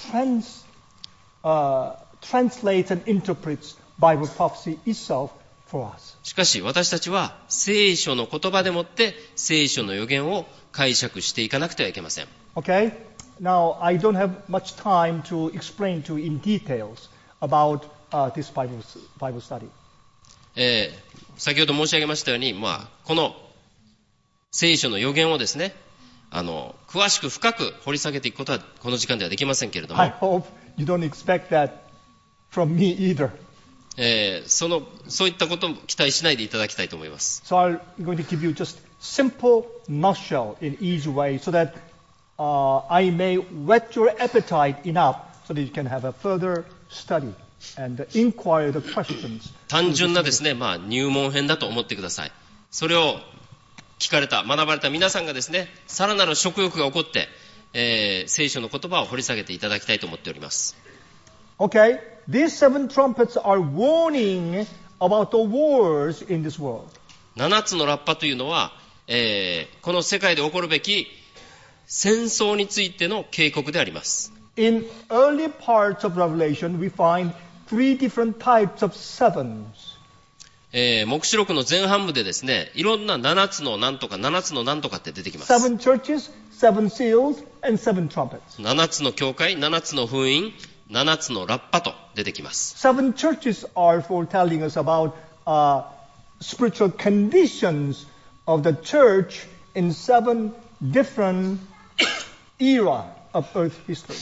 translates and interprets Bible prophecy itself for us. しかし私たちは聖書の言葉でもって聖書の予言を解釈していかなくてはいけません。 Okay? Now, I don't have much time to explain to you in details about this Bible study. 先ほど申し上げましたように、この聖書の予言をですね、詳しく深く掘り下げていくことはこの時間ではできませんけれども、 I hope you don't expect that from me either. そういったことも期待しないでいただきたいと思います。 So I'm going to give you just simple nutshell in easy way so that I may whet your appetite enough so that you can have a further study and inquire the questions. 単純なですね、入門編だと思ってください。それを聞かれた、学ばれた皆さんがですね、さらなる食欲が起こって、聖書の言葉を掘り下げていただきたいと思っております。 Okay, these 7 trumpets are warning about the wars in this world. 7つのラッパというのは、この世界で起こるべき戦争についての警告であります。 In early parts of Revelation, we find 3 different types of sevens. 黙示録の前半部でですね、いろんな7つのなんとか7つのなんとかって出てきます。 7 churches, 7 seals, and 7 trumpets. 7つの教会、7つの封印、7つのラッパと出てきます。 7 churches are foretelling us about spiritual conditions of the church in 7 different era of earth history.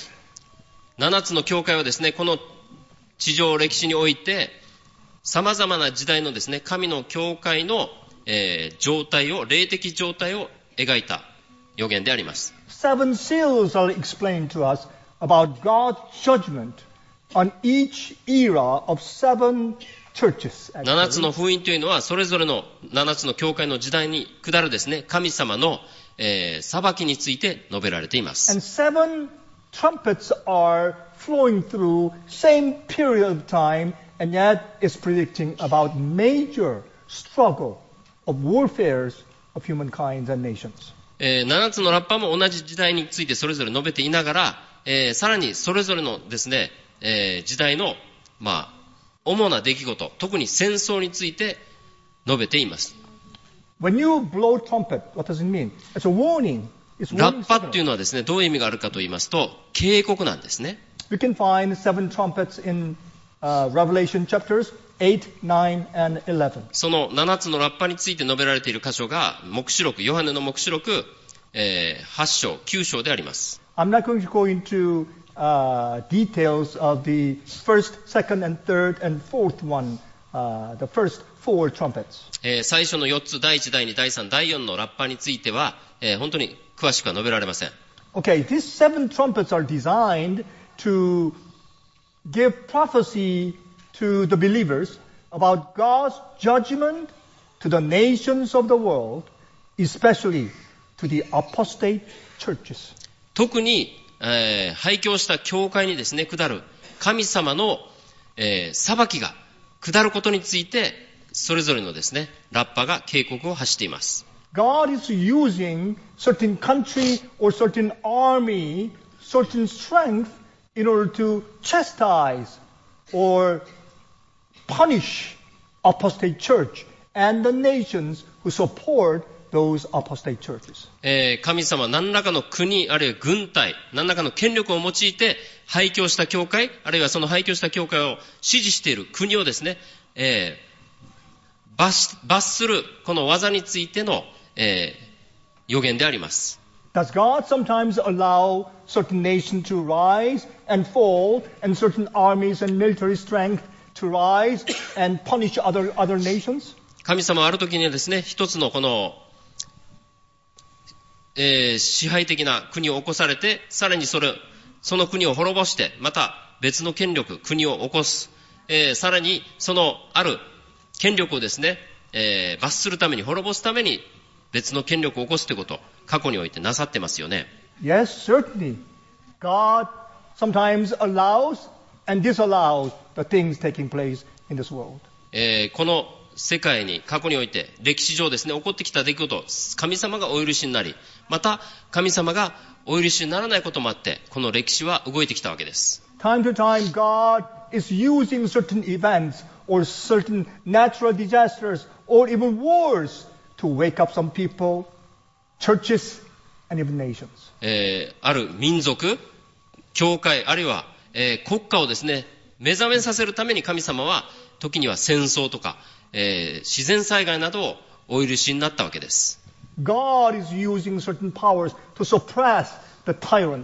7つの教会はですね、この地上歴史において様々な時代のですね、神の教会の、状態を、霊的状態を描いた予言であります。 7 seals are explained to us about God's judgment on each era of 7 churches. 7つの封印というのは、それぞれの7つの教会の時代に下るですね、神様の、裁きについて述べられています。 And 7 trumpets are flowing through same period of time, and yet it's predicting about major struggle of warfares of humankind and nations. 7つのラッパも同じ時代についてそれぞれ述べていながら、さらにそれぞれのですね、時代の、主な出来事、特に戦争について述べています。 When you blow trumpet, what does it mean? It's a warning. It's ラ warning ッパっていう signal. のはですね、どういう意味があるかと言いますと、警告なんですね。 You can find 7 trumpets in Revelation chapters 8, 9, and 11. その7つのラッパについて述べられている箇所が、黙示録、ヨハネの黙示録、8章、9章であります。 I'm not going to go into details of the first, second, and third, and fourth one, the first 4 trumpets. 最初の4つ、第1、第2、第3、第4のラッパについては、本当に詳しくは述べられません。 Okay, these 7 trumpets are designed to give prophecy to the believers about God's judgment to the nations of the world, especially to the apostate churches. 特に、廃教した教会にですね、下る神様の、裁きが下ることについて、それぞれのですね、ラッパが警告を発しています。 God is using certain country or certain army, certain strength in order to chastise or punish apostate church and the nations who support those apostate churches. 神様は何らかの国、あるいは軍隊、何らかの権力を用いて廃教した教会、あるいはその廃教した教会を支持している国をですね、罰するこの技についての、予言であります。 Does God sometimes allow certain nations to rise and fall and certain armies and military strength to rise and punish other nations? 神様はある時にはですね、一つのこの、支配的な国を起こされて、さらにその国を滅ぼして、また別の権力、国を起こす。さらにそのある権力をですね、罰するために、滅ぼすために別の権力を起こすということを過去においてなさってますよね。 Yes, certainly. God sometimes allows and disallows the things taking place in this world. この世界に過去において歴史上ですね、起こってきた出来事、神様がお許しになり、また神様がお許しにならないこともあって、この歴史は動いてきたわけです。 Time to time, God is using certain events or certain natural disasters or even wars to wake up some people, churches, and even nations. ある民族、教会、あるいは、国家をですね、目覚めさせるために神様は時には戦争とか、自然災害などをお許しになったわけです。 God is using certain powers to suppress the tyrant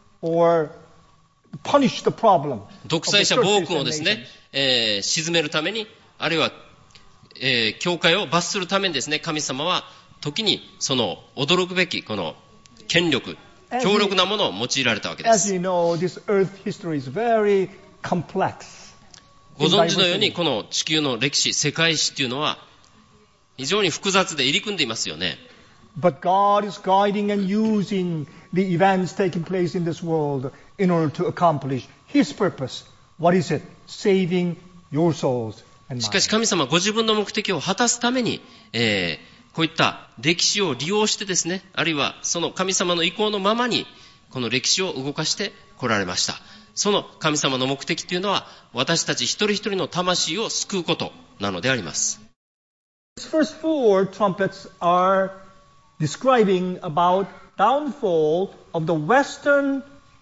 or punish the problem. 独裁者暴君をですね、鎮めるために、あるいは、教会を罰するためにですね、神様は時にその驚くべきこの権力、強力なものを用いられたわけです。 As you know, this earth history is very complex. ご存知のようにこの地球の歴史、世界史っていうのは非常に複雑で入り組んでいますよね。 But God is guiding and using the events taking place in this world in order to accomplish His purpose. What is it? Saving your souls and しか mine. し神様はご自分の目的を果たすために、こういった歴史を利用してですね、あるいはその神様の意向のままにこの歴史を動かして来られました。その神様の目的というのは私たち一人一人の魂を救うことなのであります。 These first four trumpets are describing about downfall of the Western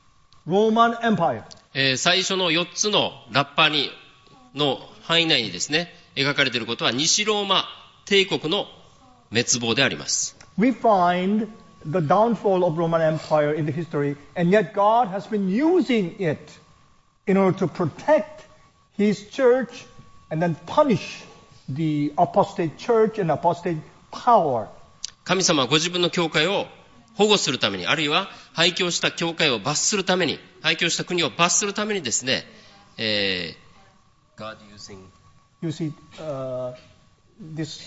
Roman Empire. 最初の4つのラッパの範囲内にですね、描かれていることは西ローマ帝国の滅亡であります。 We find the downfall of Roman Empire in the history, and yet God has been using it in order to protect His church and then punish the apostate church and apostate power. 神様はご自分の教会を保護するために、あるいは廃教した教会を罰するために、廃教した国を罰するためにですね、God using You see, this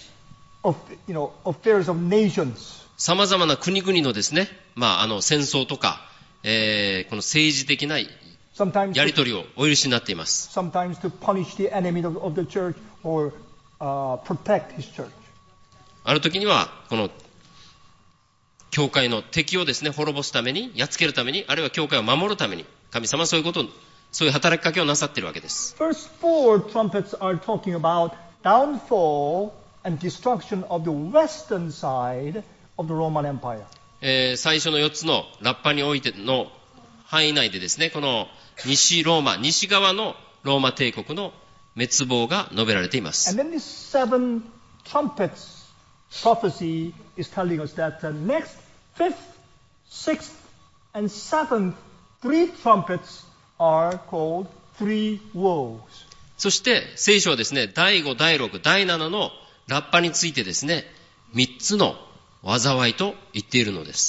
affairs of nations. 様々な国々のですね、戦争とか、この政治的なや Sometimes り取りをお許しになっています。 sometimes to punish the enemy of the church or protect his church. ある時には、この教会の敵をですね、滅ぼすために、やっつけるために、あるいは教会を守るために、神様はそういう働きかけをなさっているわけです。 First four trumpets are talking about downfall and destruction of the western side of the Roman Empire. 最初の4つのラッパにおいての範囲内でですね、この西側のローマ帝国の滅亡が述べられています。 And then this seven trumpets prophecy is telling us that the next fifth, sixth, and seventh three trumpets are called three woes. そして聖書はですね、第5、第6、第7のラッパについてですね、3つの災いと言っているのです。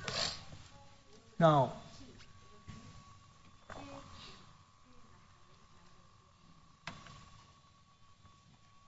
Now,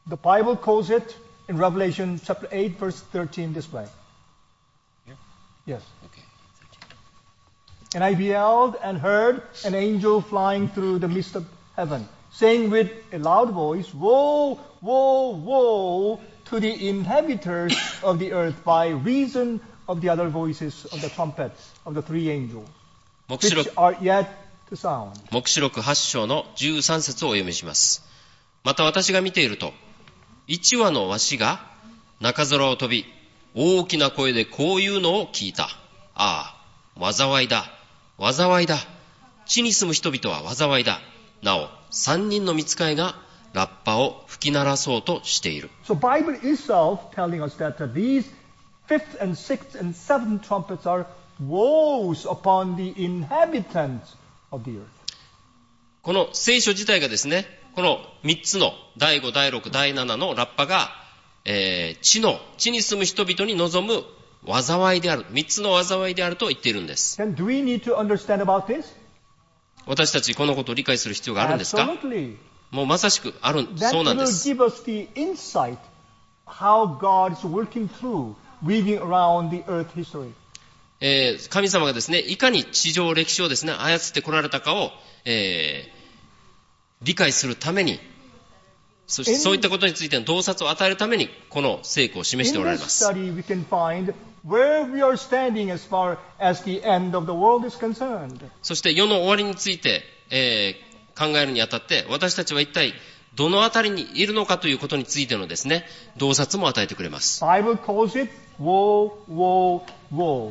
The Bible calls it in Revelation chapter 8, verse 13 this way. Yes. Okay. And I beheld and heard an angel flying through the midst of heaven, saying with a loud voice, Woe, woe, woe to the inhabitants of the earth by reason of the other voices of the trumpets of the three angels, 黙示 which 録 are yet to sound. 黙示録8章の13節をお読みします。また私が見ていると、一羽のわしが中空を飛び、大きな声でこういうのを聞いた。ああ、災いだ、災いだ。地に住む人々は災いだ。なお、3人の御使いがラッパを吹き鳴らそうとしている。 So Bible itself telling us that these fifth and sixth and seventh trumpets are woes upon the inhabitants of the earth. この聖書自体がですね、この3つの第5、第6、第7のラッパが、地に住む人々に望む災いである、3つの災いであると言っているんです。 Then do we need to understand about this? 私たちこのことを理解する必要があるんですか？ Absolutely. もうまさしくある、 That そうなんで will す。 give us the insight how God is working through, weaving around the earth history. 神様がですね、いかに地上歴史をですね、操ってこられたかを、理解するために、そしてそういったことについての洞察を与えるために、この聖句を示しておられ In ま this す。 study, we can find where we are standing as far as the end of the world is concerned. そして世の終わりについて、考えるにあたって、私たちは一体どのあたりにいるのかということについてのですね、洞察も与えてくれます。 Bible calls it woe, woe, woe.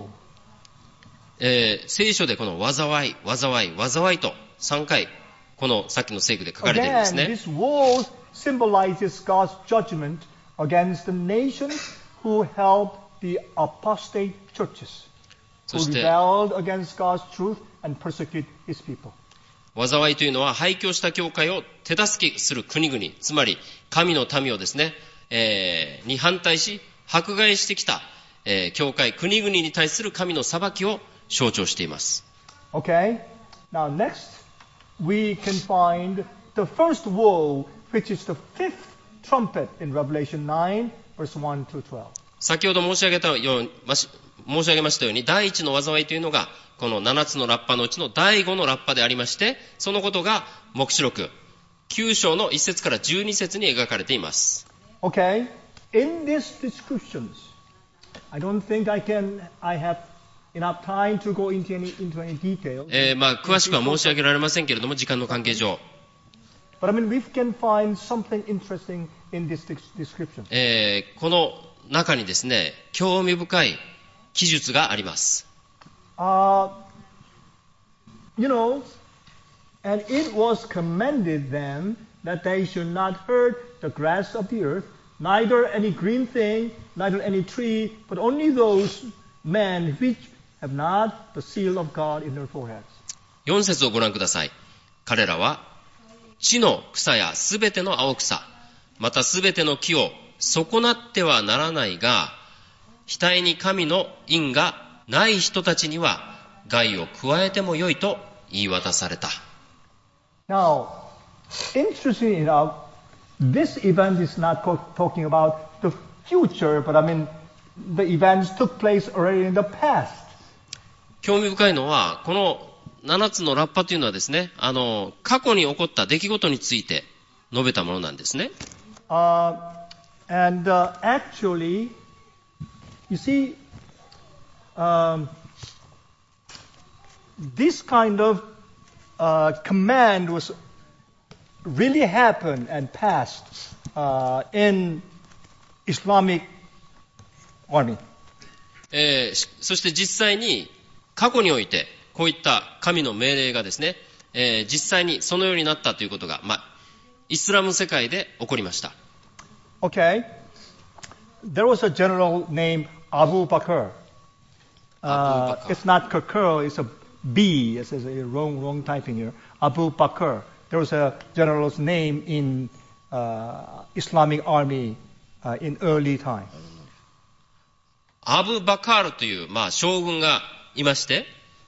聖書でこの災い、災い、災いと3回、このさっきの聖句で書かれているんです Again, ね。 this woe symbolizes God's judgment against the nations who held the apostate churches, そ who して、 rebelled against God's truth and persecute His people. 災いというのは廃墟した教会を手助けする国々、つまり神の民をですね、に反対し、迫害してきた、教会、国々に対する神の裁きを象徴しています。 Okay? Now next, we can find the first woe, which is the fifth trumpet in Revelation 9, verse 1 through 12. 先ほど申し上げましたように、第一の災いというのが、この7つのラッパのうちの第5のラッパでありまして、そのことが黙示録9章の1節から12節に描かれています。 Okay? In these descriptions, I don't think I have enough time to go into any details. 詳しくは申し上げられませんけれども、時間の関係上。 But I mean, we can find something interesting in this description. この中にですね、興味深い記述があります。 You know, and it was commanded them that they should not hurt the grass of the earth, neither any green thing, neither any tree, but only those men which have not the seal of God in their foreheads. 4節をご覧ください。彼らは、地の草やすべての青草、またすべての木を損なってはならないが、額に神の印がない人たちには害を加えてもよいと言い渡された。 Now, interestingly enough, this event is not talking about the future, but I mean, the events took place already in the past. 興味深いのは、この7つのラッパというのはですね、過去に起こった出来事について述べたものなんですね。 Actually, you see, this kind of command was really happened and passed in Islamic army. そして実際に過去においてこういった神の命令がですね、実際にそのようになったということが、イスラム世界で起こりました。 Okay. There was a general named Abu Bakr. It's not Kakr, it's a B. It's a wrong typing here. Abu Bakr. There was a general's name in Islamic army in early time. アブ・バカールという、将軍がいまして、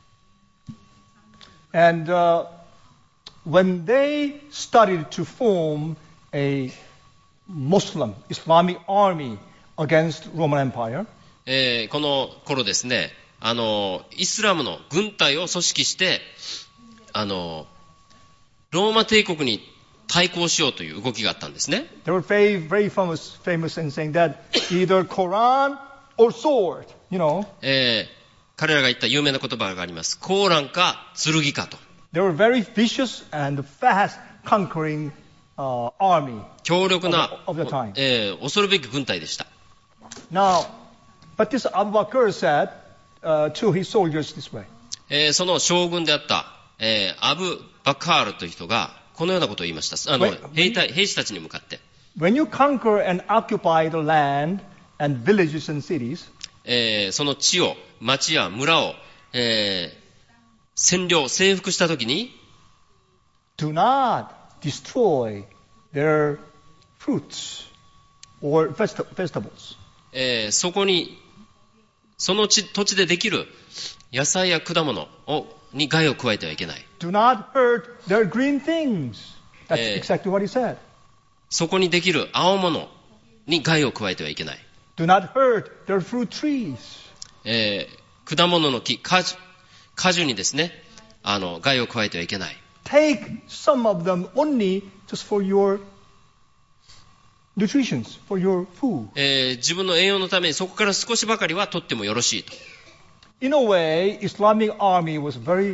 And when they started to form a Muslim, Islamic army against Roman Empire. この頃ですね、イスラムの軍隊を組織して、ローマ帝国に対抗しようという動きがあったんですね。 They were very, very famous in saying that either Quran or sword, you know. 彼らが言った有名な言葉があります。コーランか剣かと。 They were very vicious and fast conquering army 強力な、 of the time. 恐るべき軍隊でした。 Now, but this Abu Bakr said to his soldiers this way. その将軍であった、アブ・バカールという人がこのようなことを言いました。兵士たちに向かって。 When you conquer and occupy the land and villages and cities, その地を、町や村を、占領、征服したときに、 do not destroy their fruits or vegetables. そこに、その土地でできる野菜や果物に害を加えてはいけない。 Do not hurt their green things. That's exactly what he said. そこにできる青物に害を加えてはいけない。 Do not hurt their fruit trees. 果物の木、果樹にですね、害を加えてはいけない。 Take some of them only just for your nutrition, for your food. 自分の栄養のためにそこから少しばかりは取ってもよろしいと。 In a way, Islamic army was very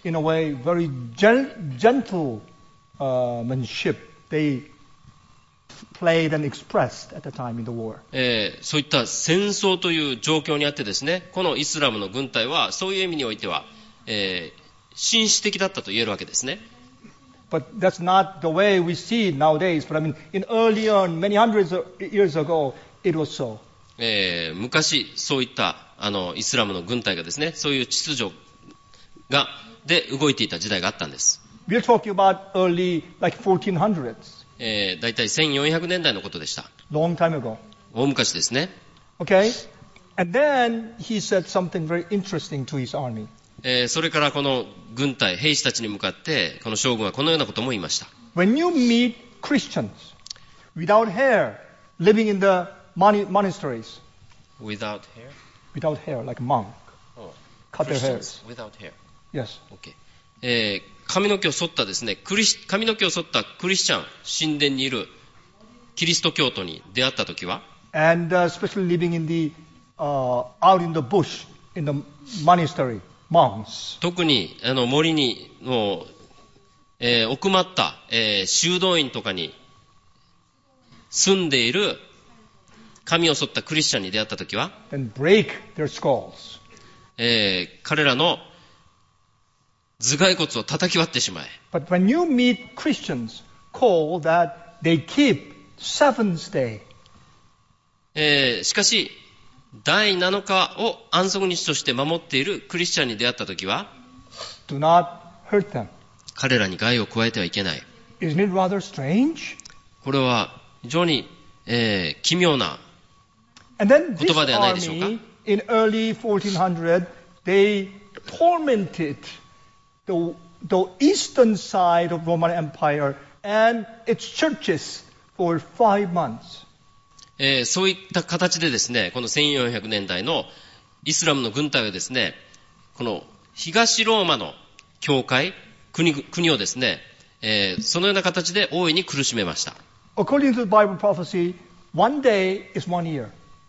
gentlemanship. They played and expressed at the time in the war. そういった戦争という状況にあってですね、このイスラムの軍隊はそういう意味においては、紳士的だったと言えるわけですね。 But that's not the way we see it nowadays. But I mean, in early on, many hundreds of years ago, it was so. 昔そういったイスラムの軍隊がですね、そういう秩序で動いていた時代があったんです。 We are talking about early, like 1400s. だいたい1400年代のことでした。 Long time ago. 大昔ですね。 Okay? And then he said something very interesting to his army. それからこの軍隊、兵士たちに向かって、この将軍はこのようなことも言いました。 When you meet Christians without hair, living in the monasteries. Without hair? Without hair, like a monk. Cut their hairs. Without hair. Yes. Okay. 髪の毛を剃ったですね、髪の毛を剃ったクリスチャン、神殿にいるキリスト教徒に出会ったときは、 And especially living in the out in the bush, in the monastery, monks. 特に森に奥まった、修道院とかに住んでいる髪を剃ったクリスチャンに出会ったときは、 Then break their skulls. 彼らの頭蓋骨を叩き割ってしまえ。 But when you meet Christians, call that they keep seventh day. しかし、第7日を安息日として守っているクリスチャンに出会ったときは、 Do not hurt them. 彼らに害を加えてはいけない。 Isn't it rather strange? これは非常に、奇妙な And then 言 this 葉ではないでしょうか。 army in early 1400, they tormented the eastern side of Roman Empire and its churches for 5 months. そういった形でですね、この1400年代のイスラムの軍隊はですね、この東ローマの教会、国をですね、そのような形で大いに苦しめました。 According to the Bible prophecy, one day is 1 year.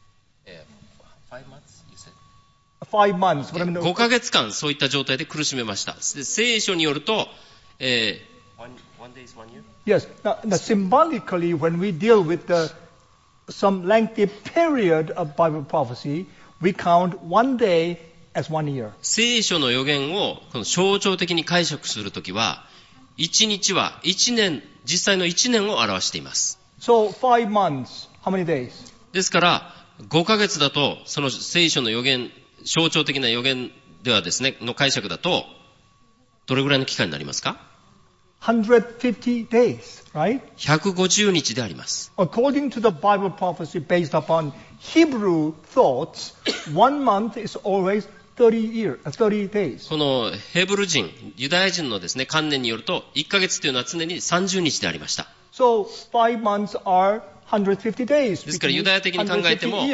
5 months. But I mean, 5ヶ月間そういった状態で苦しめました。聖書によると、one day is 1 year? Yes. Now, symbolically, when we deal with some lengthy period of Bible prophecy, we count one day as 1 year. 聖書の予言をこの象徴的に解釈するときは、1日は1年、実際の1年を表しています。 So 5 months, how many days? ですから、5ヶ月だと、その聖書の予言、象徴的な予言ではですね、の解釈だと、どれぐらいの期間になりますか？ 150 days, right? 150日であります。 According to the Bible prophecy based upon Hebrew thoughts, 1 month is always 30 days. このヘブル人、ユダヤ人のですね、観念によると、1ヶ月というのは常に30日でありました。 So 5 months are 150 days. ですからユダヤ的に考えても、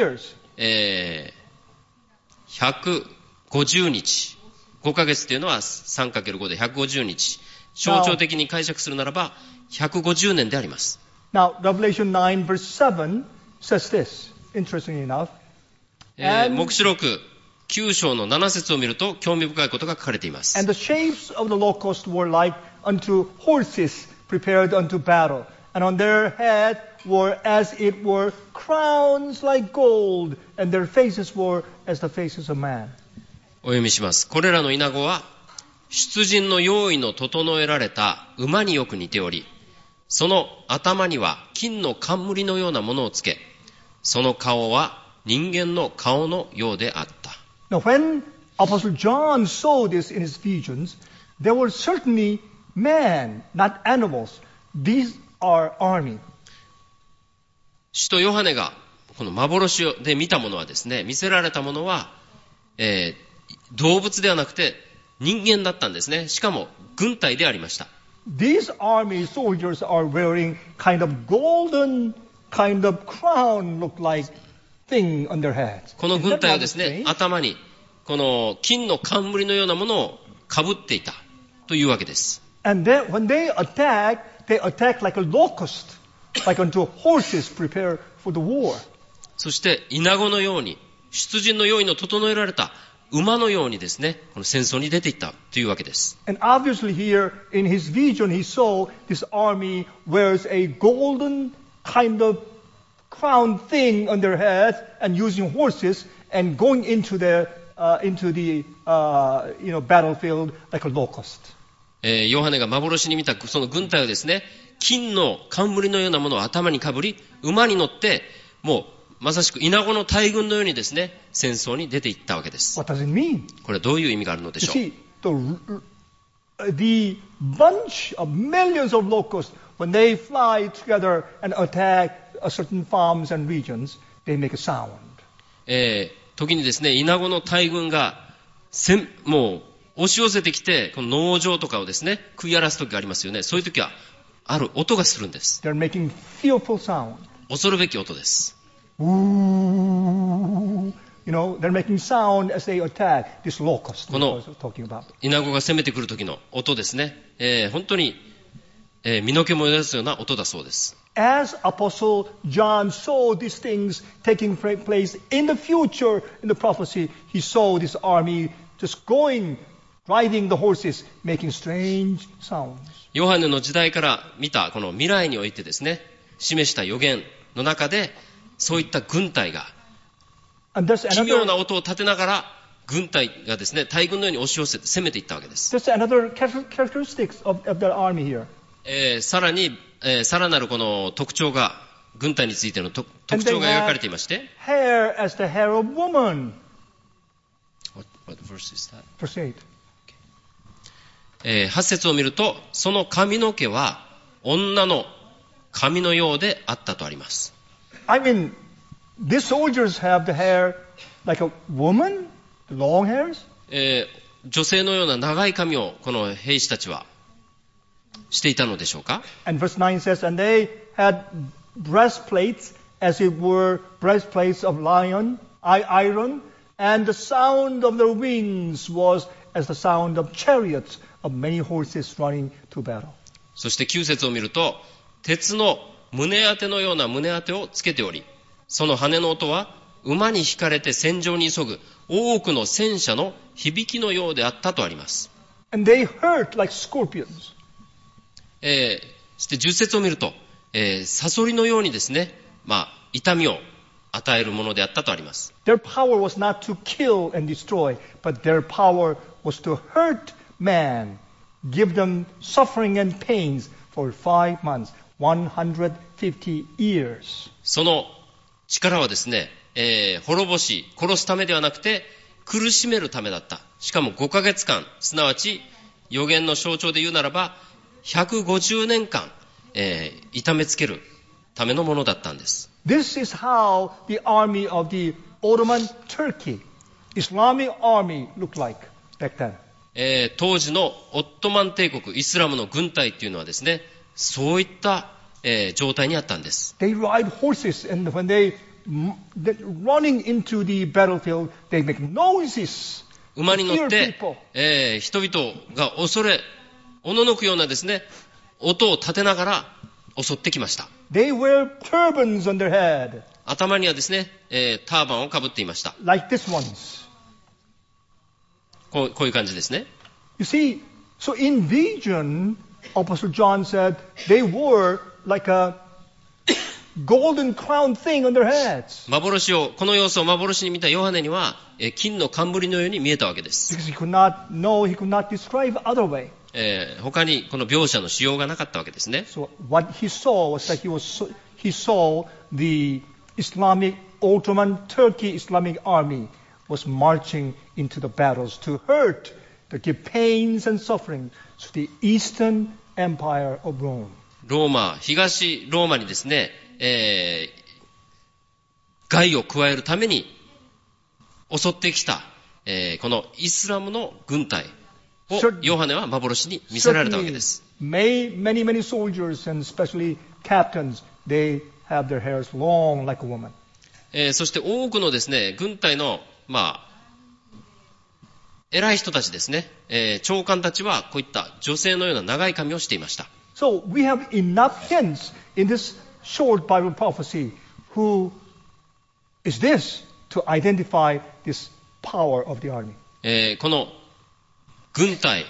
150日。5ヶ月というのは 3×5 で150日。象徴的に解釈するならば、150年であります。 Now, Revelation 9 verse 7 says this, interestingly enough. 黙示録9章の7節を見ると興味深いことが書かれています。 And the shapes of the locusts were like unto horses prepared unto battle, and on their head were as it were crowns like gold, and their faces were as the faces of man. お読みします。これらのイナゴは出陣の用意の整えられた馬によく似ており、その頭には金の冠のようなものをつけ、その顔は人間の顔のようであった。 Now, when Apostle John saw this in his visions, there were certainly men, not animals. These are army. 使徒ヨハネがこの幻で見たものはですね、見せられたものは、動物ではなくて人間だったんですね。しかも軍隊でありました。 These army soldiers are wearing kind of golden kind of crown look like thing on their heads. この軍隊はですね、頭にこの金の冠のようなものをかぶっていたというわけです。 And then when they attack like a locust, like unto horses prepared for the war. そしてイナゴのように出陣の用意の整えられた馬のようにですね、この戦争に出ていったというわけです。 And obviously here in his vision he saw this army wears a golden kind of crown thing on their heads and using horses and going into the battlefield like a locust. ヨハネが幻に見たその軍隊をですね、金の冠のようなものを頭にかぶり、馬に乗って、もうまさしくイナゴの大軍のようにですね、戦争に出ていったわけです。 What does it mean? これはどういう意味があるのでしょう。 You see, the bunch of millions of locusts, when they fly together and attack certain farms and regions, they make a sound. 時にですね、イナゴの大軍がもう押し寄せてきて、この農場とかをですね、食い荒らす時がありますよね。そういう時はある音がするんです。 They're making fearful sound. 恐るべき音です。 Ooh, they're making sound as they attack this locust. このイナゴが攻めてくる時の音ですね。本当に、身の毛もよだつような音だそうです。 As Apostle John saw these things taking place in the future in the prophecy, he saw this army just going, riding the horses, making strange sounds. ヨハネの時代から見たこの未来においてですね、示した予言の中で、そういった軍隊が奇妙な音を立てながら軍隊がですね、大軍のように押し寄せて攻めていったわけです。 There's another characteristics of the army here. さらなるこの特徴が、軍隊についての特徴が描かれていまして、 hair as the hair of woman. What verse is that? Verse 8. 8節を見ると、その髪の毛は女の髪のようであったとあります。 I mean, these soldiers have the hair like a woman, the long hairs. 女性のような長い髪をこの兵士たちはしていたのでしょうか。 And verse 9 says, and they had breastplates as it were breastplates of iron, and the sound of their wings was as the sound of chariots of many horses running to battle. そして9節を見ると、鉄の胸当てのような胸当てをつけており、その羽の音は馬に引かれて戦場に急ぐ多くの戦車の響きのようであったとあります。 And they hurt like scorpions. そして10節を見ると、サソリのようにですね、痛みを与えるものであったとあります。 Their power was not to kill and destroy, but their power was to hurt man, give them suffering and pains for 5 months, 150 years. その力はですね、滅ぼし、殺すためではなくて、苦しめるためだった。しかも5ヶ月間、すなわち予言の象徴で言うならば、150年間、痛めつけるためのものだったんです。 This is how the army of the Ottoman Turkey, Islamic army, looked like back then. 当時のオットマン帝国、イスラムの軍隊っていうのはですね、そういった状態にあったんです。 They ride horses, and when they're running into the battlefield, they make noises. 馬に乗っ Fear て people.、 人々がおののくようなですね、音を立てながら襲ってきました。 They wear turbans on their head, 頭にはですね、ターバンをかぶっていました。 like this one's. こういう感じですね。 You see, so in vision, Apostle John said they wore like a golden crown thing on their heads. この様子を幻に見たヨハネには、金の冠のように見えたわけです。 Because he could not describe other way. 他にこの描写のしようがなかったわけですね。 So what he saw was that he saw the Ottoman Turkey Islamic army was marching into the battles to hurt, to give pains and suffering to the Eastern Empire of Rome. 東ローマにですね、害を加えるために襲ってきた、このイスラムの軍隊をヨハネは幻に見せられたわけです。 Many soldiers and especially captains, they have their hairs long like a woman. そして多くのですね、軍隊の、偉い人たちですね、長官たちはこういった女性のような長い髪をしていました。 So we have enough hints in this short Bible prophecy who is this to identify this power of the army. この軍隊、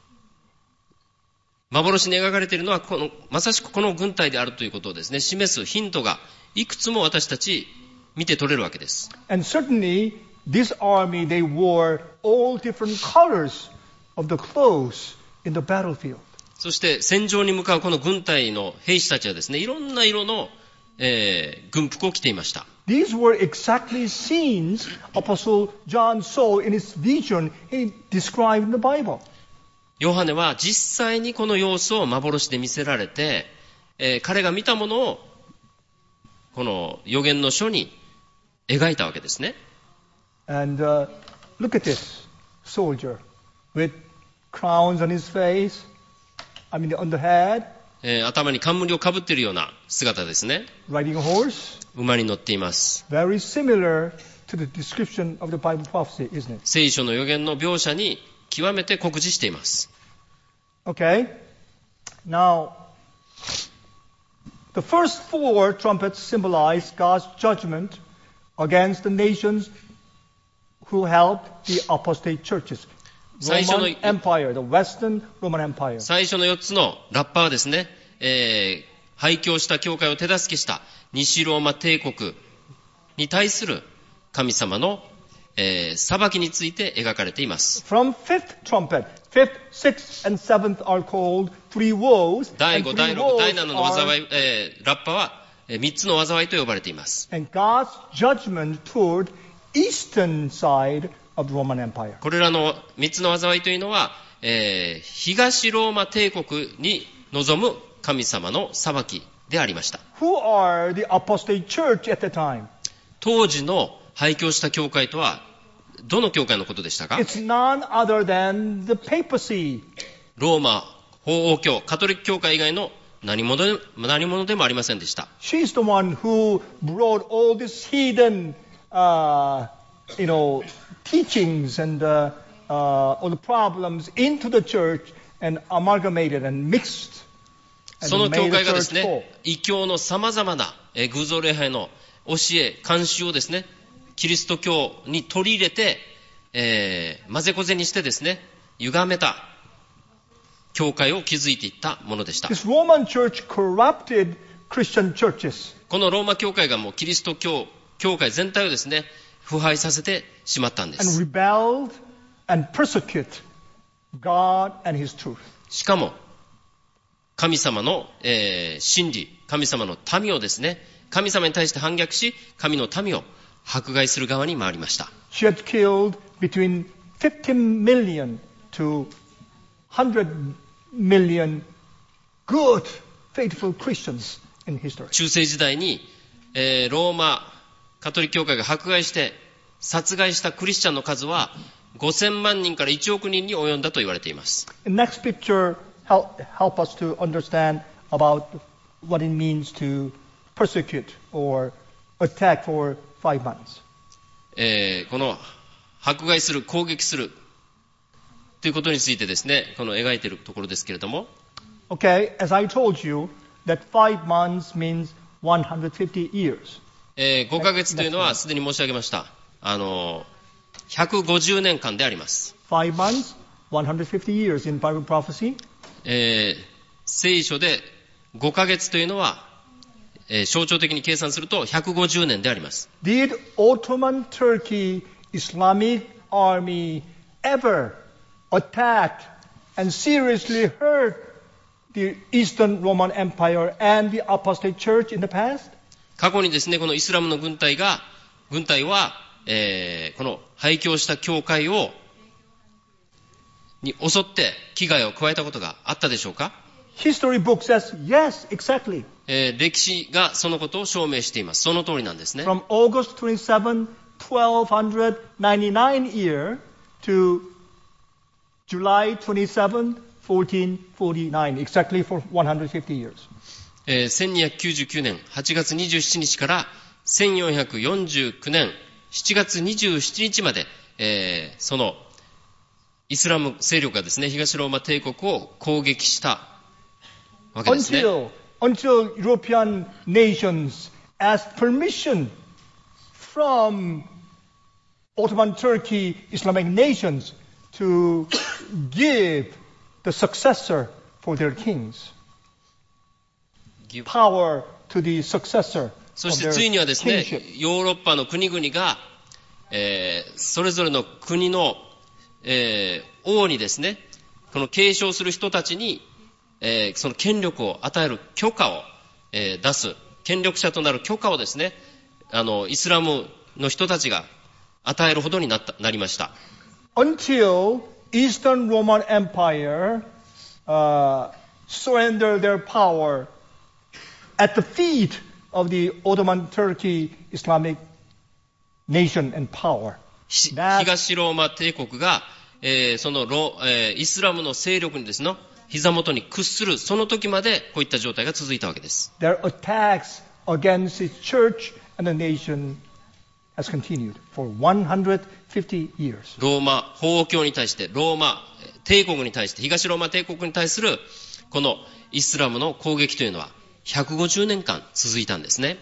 幻に描かれているのはまさしくこの軍隊であるということをですね、示すヒントがいくつも私たち見て取れるわけです。 And certainly this army, they wore all different colors of the clothes in the battlefield. そして戦場に向かうこの軍隊の兵士たちはですね、いろんな色の、軍服を着ていました。 These were exactly scenes Apostle John saw in his vision he described in the Bible. ヨハネは実際にこの様子を幻で見せられて、彼が見たものをこの預言の書に描いたわけですね。 And look at this soldier with crowns on his face, on the head. 頭に冠をかぶっているような姿ですね。 Riding a horse. 馬に乗っています。 Very similar to the description of the Bible prophecy, isn't it? 聖書の預言の描写に極めて酷似しています。 Okay. Now, the first four trumpets symbolize God's judgment against the nations who helped the apostate churches. Roman Empire, the Western Roman Empire. 最初の4つのラッパはですね、廃教した教会を手助けした西ローマ帝国に対する神様の、裁きについて描かれています。 From fifth trumpet, fifth, sixth, and seventh are called three woes. 第5、第6、第7の災い、ラッパは3つの災いと呼ばれています。 And God's judgment toward eastern side of the Roman Empire. これらの3つの災いというのは、東ローマ帝国に臨む神様の裁きでありました。 Who are the apostate church at the time? 当時の廃教した教会とはどの教会のことでしたか？ It's none other than the papacy. ローマ法王教カトリック教会以外の何者でもありませんでした。 She's the one who brought all this hidden, teachings and all the problems into the church and amalgamated and mixed. その教会がですね、異教の様々な偶像礼拝の教え、慣習をですね、キリスト教に取り入れて、混ぜこぜにしてですね、歪めた教会を築いていったものでした。 This Roman church corrupted Christian churches. このローマ教会がもうキリスト教会全体をですね、腐敗させてしまったんです。 And rebelled and persecuted God and His truth. しかも、神様の、真理、神様の民をですね、神様に対して反逆し、神の民を迫害する側に回りました。 She had killed between 50 million to 100 million good, faithful Christians in history. 中世時代に、ローマカトリック教会が迫害して殺害したクリスチャンの数は5000万人から1億人に及んだと言われています。 The next picture help us to understand about what it means to persecute or attack for 5 months. この迫害する、攻撃するということについてですね、この描いているところですけれども、 Okay, as I told you, that 5 months means 150 years. 5ヶ月というのはすでに申し上げました。150年間であります。 5 months, 150 years in Bible prophecy. 聖書で5ヶ月というのは、象徴的に計算すると150年であります。 Did Ottoman Turkey Islamic army ever attack and seriously hurt the Eastern Roman Empire and the Apostate Church in the past? 過去にですね、このイスラムの軍隊は、この廃教した教会に襲って危害を加えたことがあったでしょうか？ History book says yes, exactly. 歴史がそのことを証明しています。その通りなんですね。 From August 27, 1299 year to July 27, 1449, exactly for 150 years. 1299年8月27日から1449年7月27日まで、そのイスラム勢力がですね、東ローマ帝国を攻撃したわけですね。 Until European nations asked permission from Ottoman Turkey Islamic nations to give the successor for their kings. Power to the successor. そしてついにはですね、ヨーロッパの国々が、それぞれの国の、王にですね、この継承する人たちに、その権力を与える許可を、出す、権力者となる許可をですね、イスラムの人たちが与えるほどになりました。 Until Eastern Roman Empire surrendered their power at the feet of the Ottoman Turkey Islamic nation and power. 東ローマ帝国が、そのイスラムの勢力にですね、膝元に屈する、その時までこういった状態が続いたわけです。 Their attacks against its church and the nation has continued for 150 years. ローマ法王教に対して、ローマ帝国に対して、東ローマ帝国に対するこのイスラムの攻撃というのは150年間続いたんですね。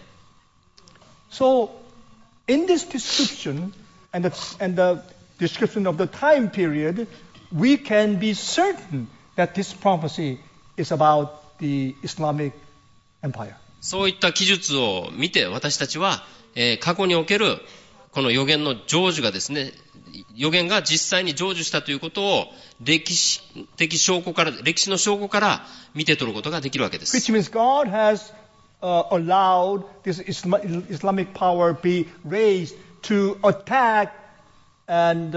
So, in this description and the description of the time period, we can be certain that this prophecy is about the Islamic empire. そういった記述を見て私たちは、過去におけるこの預言の成就がですね、預言が実際に成就したということを歴史の証拠から見て取ることができるわけです。 Which means God has allowed this Islamic power be raised to attack and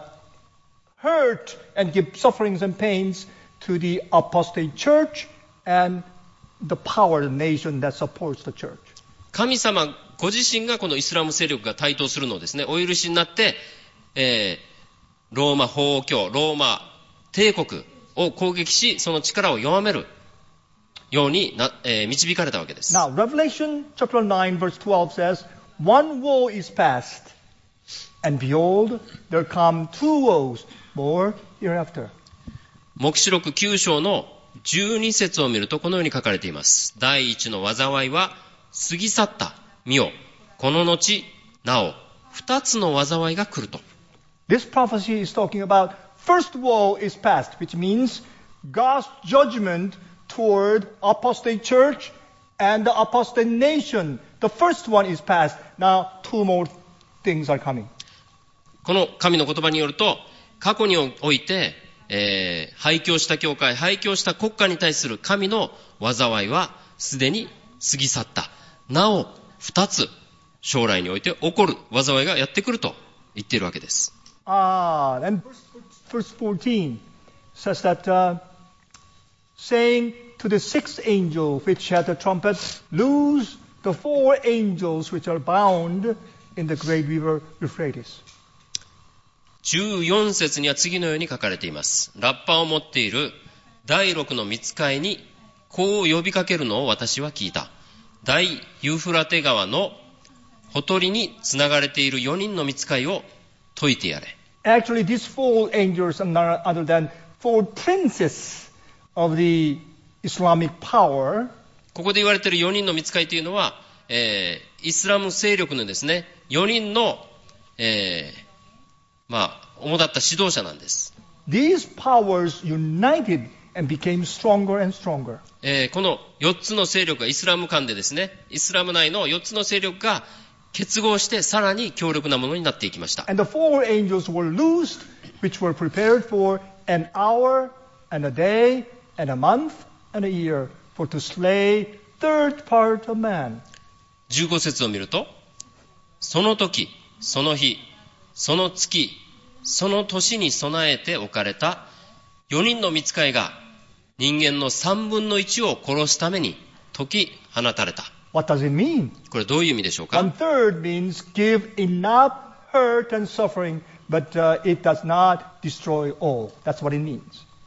hurt and give sufferings and pains to the apostate church and the power of the nation that supports the church. 神様ご自身がこのイスラム勢力が台頭するのをですね、お許しになって、ローマ法王教、ローマ帝国を攻撃し、その力を弱めるように導かれたわけです。 Now, Revelation chapter 9 verse 12 says, One woe is past, and behold, there come two woes more hereafter. 黙示録9章の12節を見るとこのように書かれています。第一の災いは過ぎ去った。見よ。この後、なお、二つの災いが来ると。 This prophecy is talking about first woe is past, which means God's judgment toward apostate church and the apostate nation. The first one is past. Now, two more things are coming. この神の言葉によると、過去において、廃教した教会、廃教した国家に対する神の災いはすでに過ぎ去った。なお、二つ、将来において起こる災いがやってくると言っているわけです。 And verse 14 says that, saying to the sixth angel which had the trumpet, loose the four angels which are bound in the great river Euphrates. 14節には次のように書かれています。ラッパを持っている第六の御使いにこう呼びかけるのを私は聞いた。大ユーフラテ川のほとりにつながれている4人の御使いを説いてやれ。 Actually, these 4 angels are none other than 4 princes of the Islamic power. ここで言われている4人の御使いというのは、イスラム勢力のですね、4人の、主だった指導者なんです。 These powers united and became stronger and stronger. この4つの勢力がイスラム間でですね、イスラム内の4つの勢力が結合してさらに強力なものになっていきました。 And the 4 angels were loosed, which were prepared for an hour and a day and a month and a year for to slay third part of man. 15節を見ると、その時、その日、その月、その年に備えておかれた4人の御使いが人間の3分の1を殺すために解き放たれた。 What does it mean? これどういう意味でしょうか？ 1/3 means give enough hurt and suffering, but it does not destroy all. That's what it means.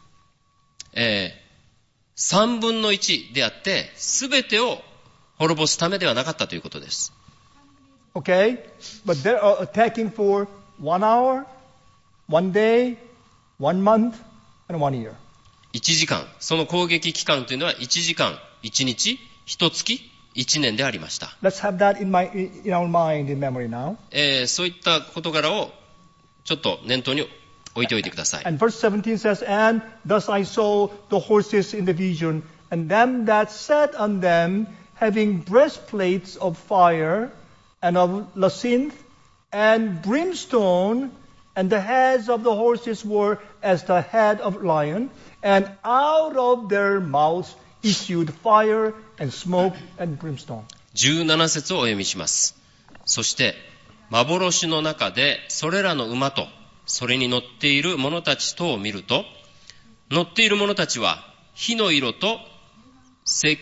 3分の1であって、すべてを滅ぼすためではなかったということです。 Okay? But they are attacking for 1 hour, 1 day, 1 month, and 1 year. 1時間。その攻撃期間というのは1時間、1日、1月、1年でありました。 Let's have that in our mind, in memory now. そういった事柄をちょっと念頭に置いておいてください。 And verse 17 says, And thus I saw the horses in the vision, and them that sat on them, having breastplates of fire, and of jacinth, and brimstone, and the heads of the horses were as the head of lion, and out of their mouths issued fire and smoke and brimstone. 17節をお読みします。そして、幻の中でそれらの馬と、それに乗っている者たちとを見ると、乗っている者たちは火の色と赤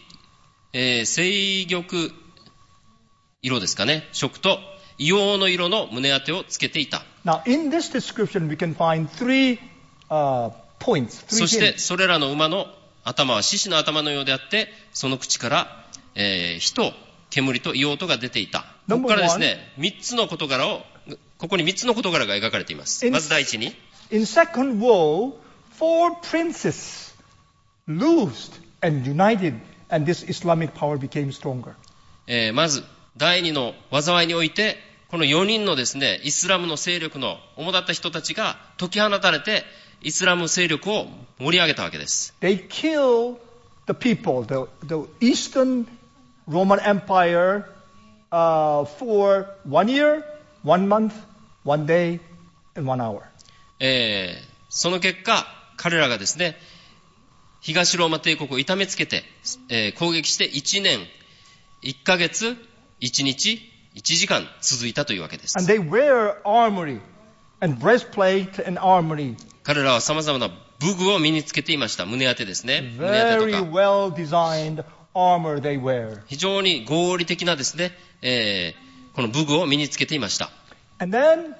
玉色ですかね、色と硫黄の色の胸当てをつけていた。 Now, in this description, we can find 3 points. そしてそれらの馬の頭は獅子の頭のようであって、その口から、火と煙と硫黄とが出ていた。ここからですね、ここに3つの事柄が描かれています。まず第一に、 In second woe, 4 princes loosed and united, and this Islamic power became stronger. まず第二の災いにおいて、この4人のですね、イスラムの勢力の主だった人たちが解き放たれて、イスラム勢力を盛り上げたわけです。 They killed the people, the Eastern Roman Empire, for 1 year, 1 month, 1 day, and 1 hour. その結果、彼らがですね、東ローマ帝国を痛めつけて、攻撃して1年、1ヶ月、1日、1時間続いたというわけです。 And they wear armory and breastplate and armory. 彼らは様々な武具を身につけていました。胸当てですね。胸当て Very とか。 well designed armor they wear. 非常に合理的なですね、この武具を身につけていました。 And then,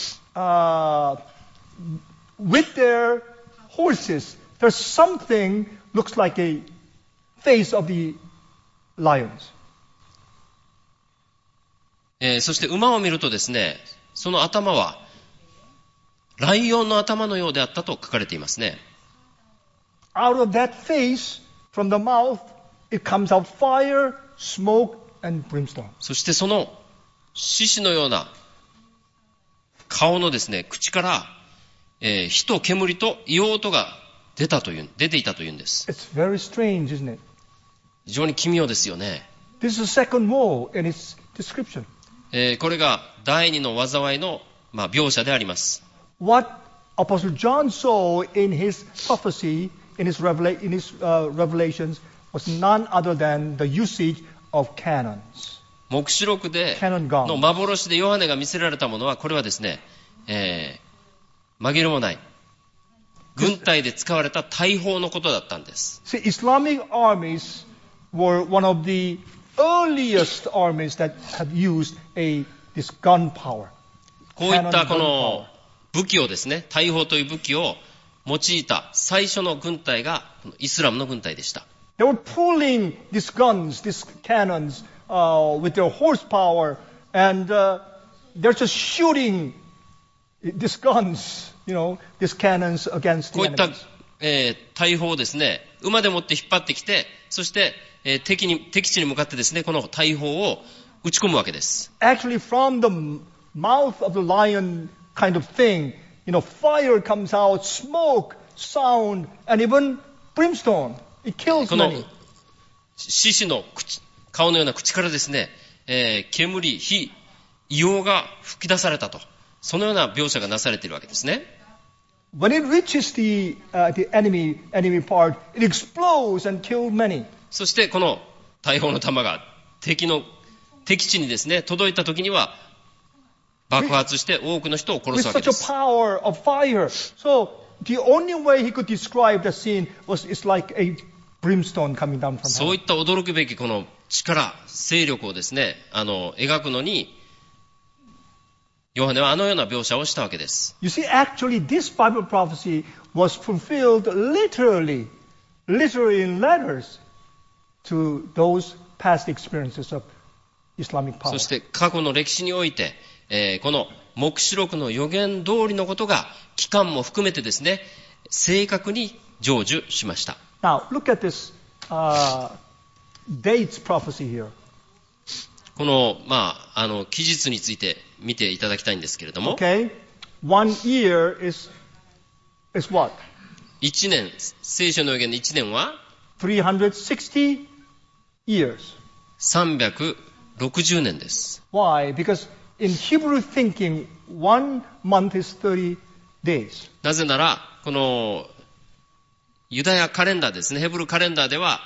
with their horses, there's something looks like a face of the lions. そして馬を見るとですね、その頭はライオンの頭のようであったと書かれていますね。 Out of that face, from the mouth, it comes out fire, smoke, and brimstone. そしてその獅子のような顔のですね、口から、火と煙と硫黄とが出ていたというんです。 It's very strange, isn't it? 非常に奇妙ですよね。 This is the second woe in its description. これが第二の災いの、描写であります。 What Apostle John saw in his prophecy, in his revelations, was none other than the usage of cannons. 黙示録での幻でヨハネが見せられたものは、これはですね、紛れもない軍隊で使われた大砲のことだったんです。 See, Islamic armies were one of the earliest armies that had used this gun power. こういったこの武器をですね、大砲という武器を用いた最初の軍隊がイスラムの軍隊でした。 They were pulling these guns, these cannons, with their horsepower, and they're just shooting these guns, these cannons against the こういった、 enemies. 大砲をですね、馬でもって引っ張ってきて、そして、敵地に向かってですね、この大砲を撃ち込むわけです。 Actually, from the mouth of the lion kind of thing, fire comes out, smoke, sound, and even brimstone. It kills この many. 獅子の顔のような口からですね、煙、火、硫黄が吹き出されたと。そのような描写がなされているわけですね。 When it reaches the enemy part, it explodes and kills many. そしてこの大砲の弾が敵地にですね、届いた時には爆発して多くの人を殺 With すわけ such で a す。 power of fire. So the only way he could describe the scene was it's like a brimstone coming down from そうい heaven. った驚くべきこの力、勢力をですね、描くのに、ヨハネはあのような描写をしたわけです。 You see, actually, this Bible prophecy was fulfilled literally in letters to those past experiences of Islamic power. そして過去の歴史において、この黙示録の予言通りのことが期間も含めてですね、正確に成就しました。 Now, look at this dates prophecy here. この、期日について見ていただきたいんですけれども、 Okay? 1 year is what? 1年、聖書の予言の1年は 360 years. 360年です。 Why? Because in Hebrew thinking, 1 month is 30 days. なぜなら、このユダヤカレンダーですね、ヘブルカレンダーでは、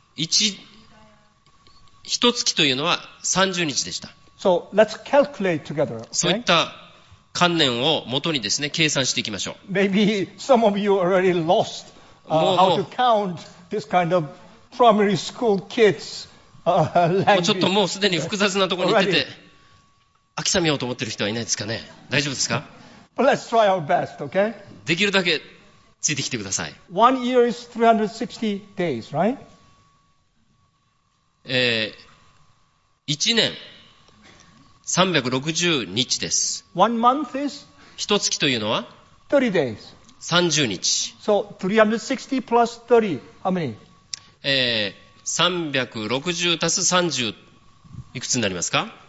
一月というのは30日でした。 So let's calculate together. そうい Okay? った観念を元にですね、計算していきましょう。 Maybe some of you already lost how to count this kind of primary school kids もうちょっと language. もうすでに複雑なところに行ってて Already.、 秋雨ようと思ってる人はいないですかね。大丈夫ですか？ But let's try our best, okay? できるだけついてきてください。 1 year is 360 days, right? 1年360日です。 1 month is 一月というのは 30 days. 30日。 So 360 plus 30, how many? 360足す30いくつになりますか？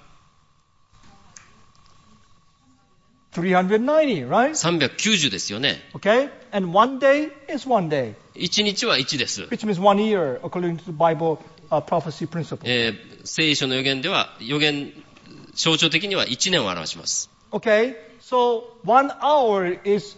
390, right? 390ですよね。 Okay? And 1 day is 1 day, 1日は1です。 which means 1 year according to the Bible prophecy principle. 聖書の予言では、象徴的には1年を表します。 Okay? So 1 hour is,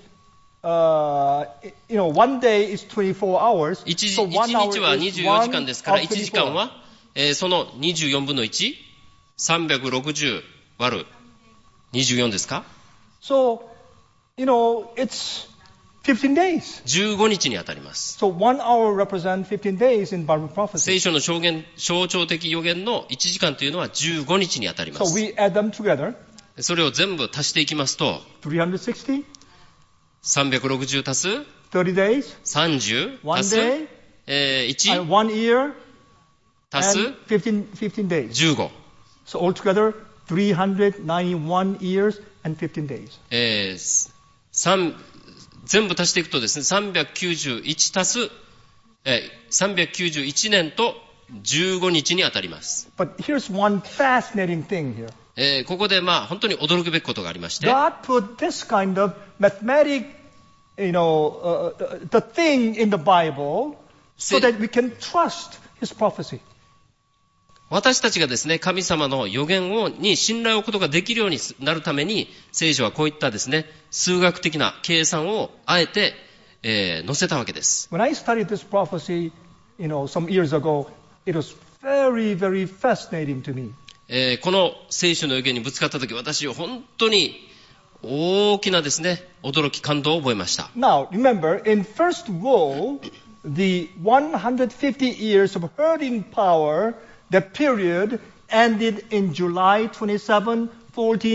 1 day is 24 hours. 1 So 1 hour 日は is 24時間 1 ですから、 of 1時間 24. は、その24分の1、360割る24ですか？ So, it's 15 days. 15日に当たります。 So 1 hour represents 15 days in Bible prophecy. 聖書の象徴的予言の1時間というのは15日に当たりま So す。 we add them together. それを全部足していきますと、 360, 360足す 30 days, 30 1 足す、 day, 1 and 1 year, 足す and 15 days. 15。 So altogether, 391 years and 15 days. 全部足していくとですね、391足す、391年と15日に当たります。 But here's one fascinating thing here. ここで本当に驚くべきことがありまして、 God put this kind of mathematic, the thing in the Bible so that we can trust His prophecy. 私たちがですね、神様の予言に信頼を置くことができるようになるために、聖書はこういったですね、数学的な計算をあえて、載せたわけです。 When I studied this prophecy, some years ago, it was very, very fascinating to me. この聖書の予言にぶつかったとき、私は本当に大きなですね、驚き感動を覚えました。 Now, remember, in first woe, the 150 years of herding power, that period ended in July 27,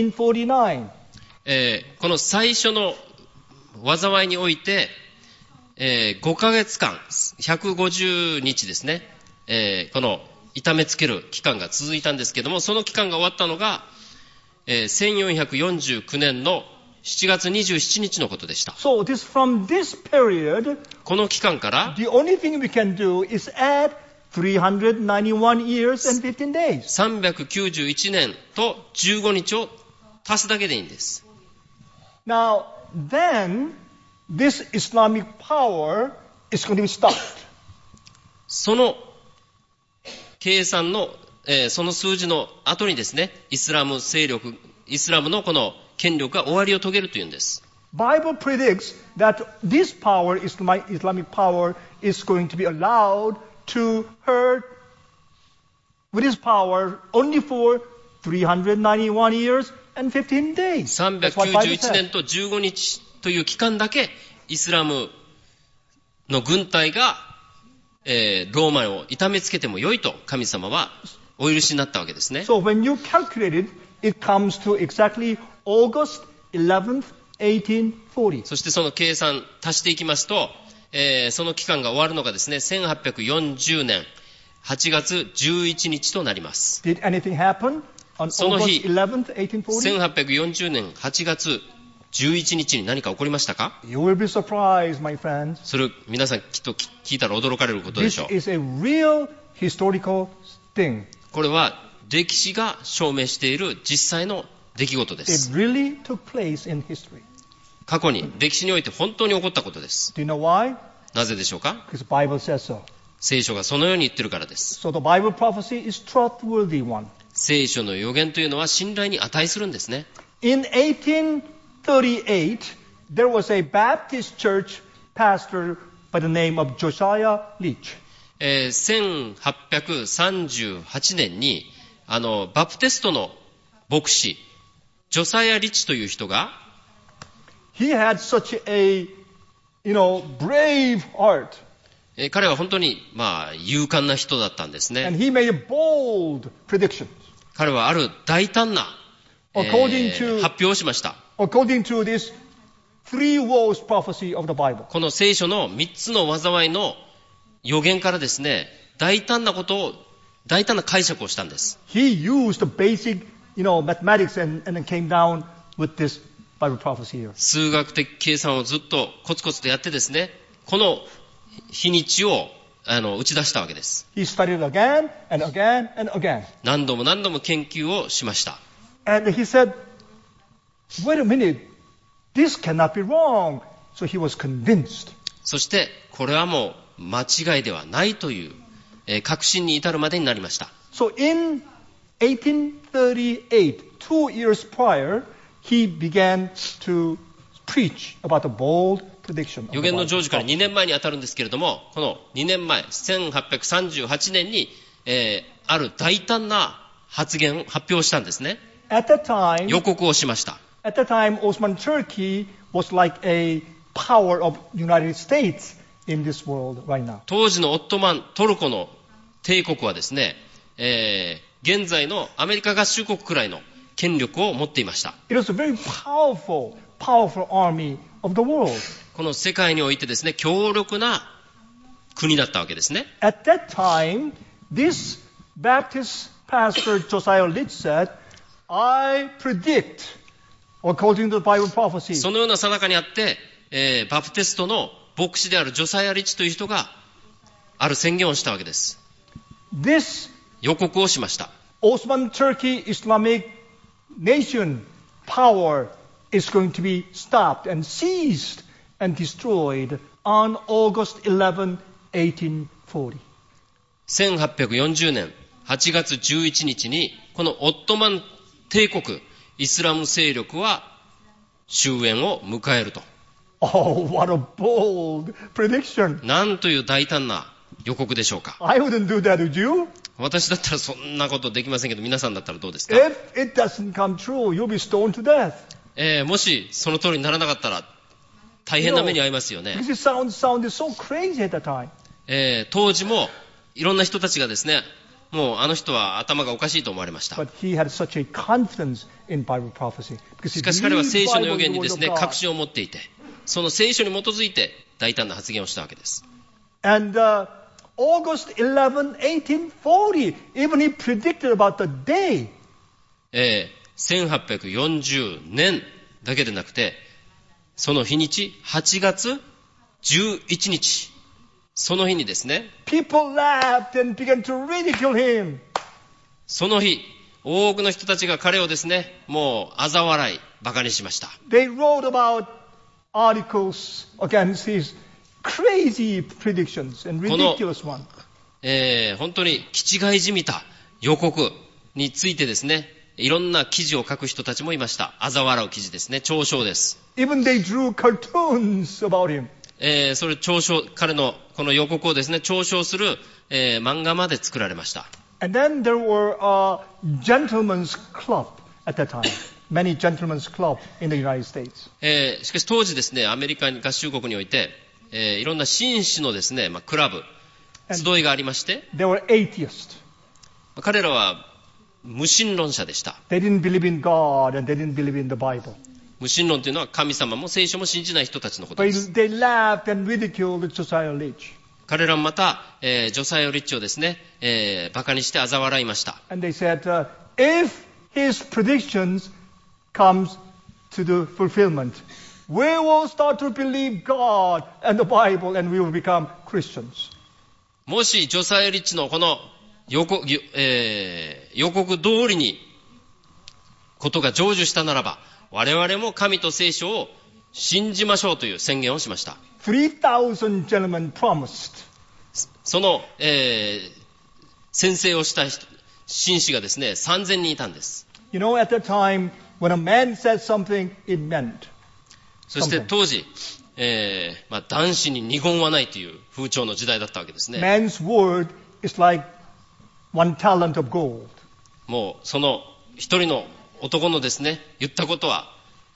1449. この最初の災いにおいて、 5ヶ月間、150日ですね、この痛めつける期間が続いたんですけども、その期間が終わったのが、1449年の7月27日のことでした。 So from this period, この期間から、 the only thing we can do is add 391 years and 15 days. 391年と15日を足すだけでいいんです。 Now, then, this Islamic power is going to be stopped. その計算の、その数字の後にですね、イスラムのこの権力が終わりを遂げるというんです。 Bible predicts that this power, Islamic power, is going to be allowed to hurt with his power only for 391 years and 15 days. 391年と15日という期間だけイスラムの軍隊が、ローマを痛めつけてもよいと神様はお許しになったわけですね。 So when you calculate it, it comes to exactly August 11th, 1840. そしてその計算足していきますと、その期間が終わるのがですね、1840年8月11日となります。 Did anything happen on その日、 August 11th, 1840? 1840年8月11日に何か起こりましたか？ You will be surprised, my friends. それ皆さんきっと聞いたら驚かれることでしょう。 This is a real historical thing. これは歴史が証明している実際の出来事で It す。 really took place in history. 過去に歴史において本当に起こったことです。 Do you know why? なぜでしょうか？ Because the Bible says so. 聖書がそのように言ってるからです。 So the Bible prophecy is trustworthy one. 聖書の予言というのは信頼に値するんですね。 In 1838, there was a Baptist church pastor by the name of Josiah Leach. 1838年にバプテストの牧師ジョサヤ・リッチという人が He had such a, brave heart. 彼は本当に勇敢な人だったんですね。 And he made bold predictions. 彼はある大胆な、 According to- 発表をしました。 According to this three woes prophecy of the Bible. この聖書の3つの災いの予言からですね、大胆な解釈をしたんです。 He used the basic, mathematics and then came down with this Bible prophecy here. 数学的計算をずっとコツコツとやってですね、この日にちを打ち出したわけです。 He studied again and again and again. 何度も何度も研究をしました。 And he said, wait a minute, this cannot be wrong. So he was convinced. そしてこれはもう間違いではないという、確信に至るまでになりました。 So in 1838, 2 years prior, he began to preach about the bold prediction of 予 the 言の成 Bible. 就から2年前に当たるんですけれども、この2年前、1838年に、ある大胆な発表をしたんですね。 At that time, 予告をしました。 At that time, Ottoman Turkey was like a power of United States in this world right now. 当時のオットマントルコの帝国はですね、現在のアメリカ合衆国くらいの権力を持っていました。 It was a very powerful army of the world. この世界においてですね、強力な国だったわけですね。 At that time, this Baptist pastor Josiah Litch said, I predict, according to the Bible prophecy, そのような最中にあって、バプテストの牧師であるジョサヤ・リッチという人がある宣言をしたわけです。 this 予告をしました。 Ottoman Turkey Islamic nation power is going to be stopped and seized and destroyed on August 11, 1840. 1840年8月11日にこのオットマン帝国イスラム勢力は終焉を迎えると。 Oh, what a bold prediction. なんという大胆な予告でしょうか。 I wouldn't do that, would you? 私だったらそんなことできませんけど、皆さんだったらどうですか？ If it doesn't come true, you'll be stoned to death. もしその通りにならなかったら大変な目に遭いますよね。 Because it sounded so crazy at that time. 当時もいろんな人たちがですね、もうあの人は頭がおかしいと思われました。 But he had such a confidence in Bible prophecy. Because し he かし彼は believed 聖書の Bible 予 is 言 the にで word す of ね、 God. 確信を持っていて、 その聖書に基づいて大胆な発言をしたわけです。 And August 11, 1840, even he predicted about the day. 1840年だけでなくて、その日にち、8月11日、その日にですね、 People laughed and began to ridicule him. その日、多くの人たちが彼をですね、もう嘲笑い、馬鹿にしました。 They wrote about articles against his crazy predictions and ridiculous one. 本当に気違いじみた予告についてですね、いろんな記事を書く人たちもいました。嘲笑う記事ですね。嘲笑です。 Even they drew cartoons about him. それ彼のこの予告をですね、嘲笑する、漫画まで作られました。 And then there were a gentleman's club at that time. Many gentlemen's club in the United States. しかし当時ですね、アメリカ合衆国において、いろんな紳士のですね、クラブ、集いがありまして、 They were atheists. 彼らは無神論者でした。 They didn't believe in God and they didn't believe in the Bible. 無神論というのは神様も聖書も信じない人たちのことで But す。 they laughed and ridiculed Josiah Litch. 彼らもまた、ジョサイア・リッチをですね、馬鹿にして嘲笑いました。 And they said, if his predictions comes to the fulfillment, we will start to believe God and the Bible and we will become Christians. もしジョサイア・リッチのこの予告通りにことが成就したならば、我々も神と聖書を信じましょうという宣言をしました。 3,000 gentlemen promised. その、宣誓をした紳士がですね、3000人いたんです。 You know, at that time, when a man said something, it meant. そして当時、男子に二言はないという風潮の時代だったわけですね。 Man's word is like one talent of gold. もうその一人の男のですね、言ったことは、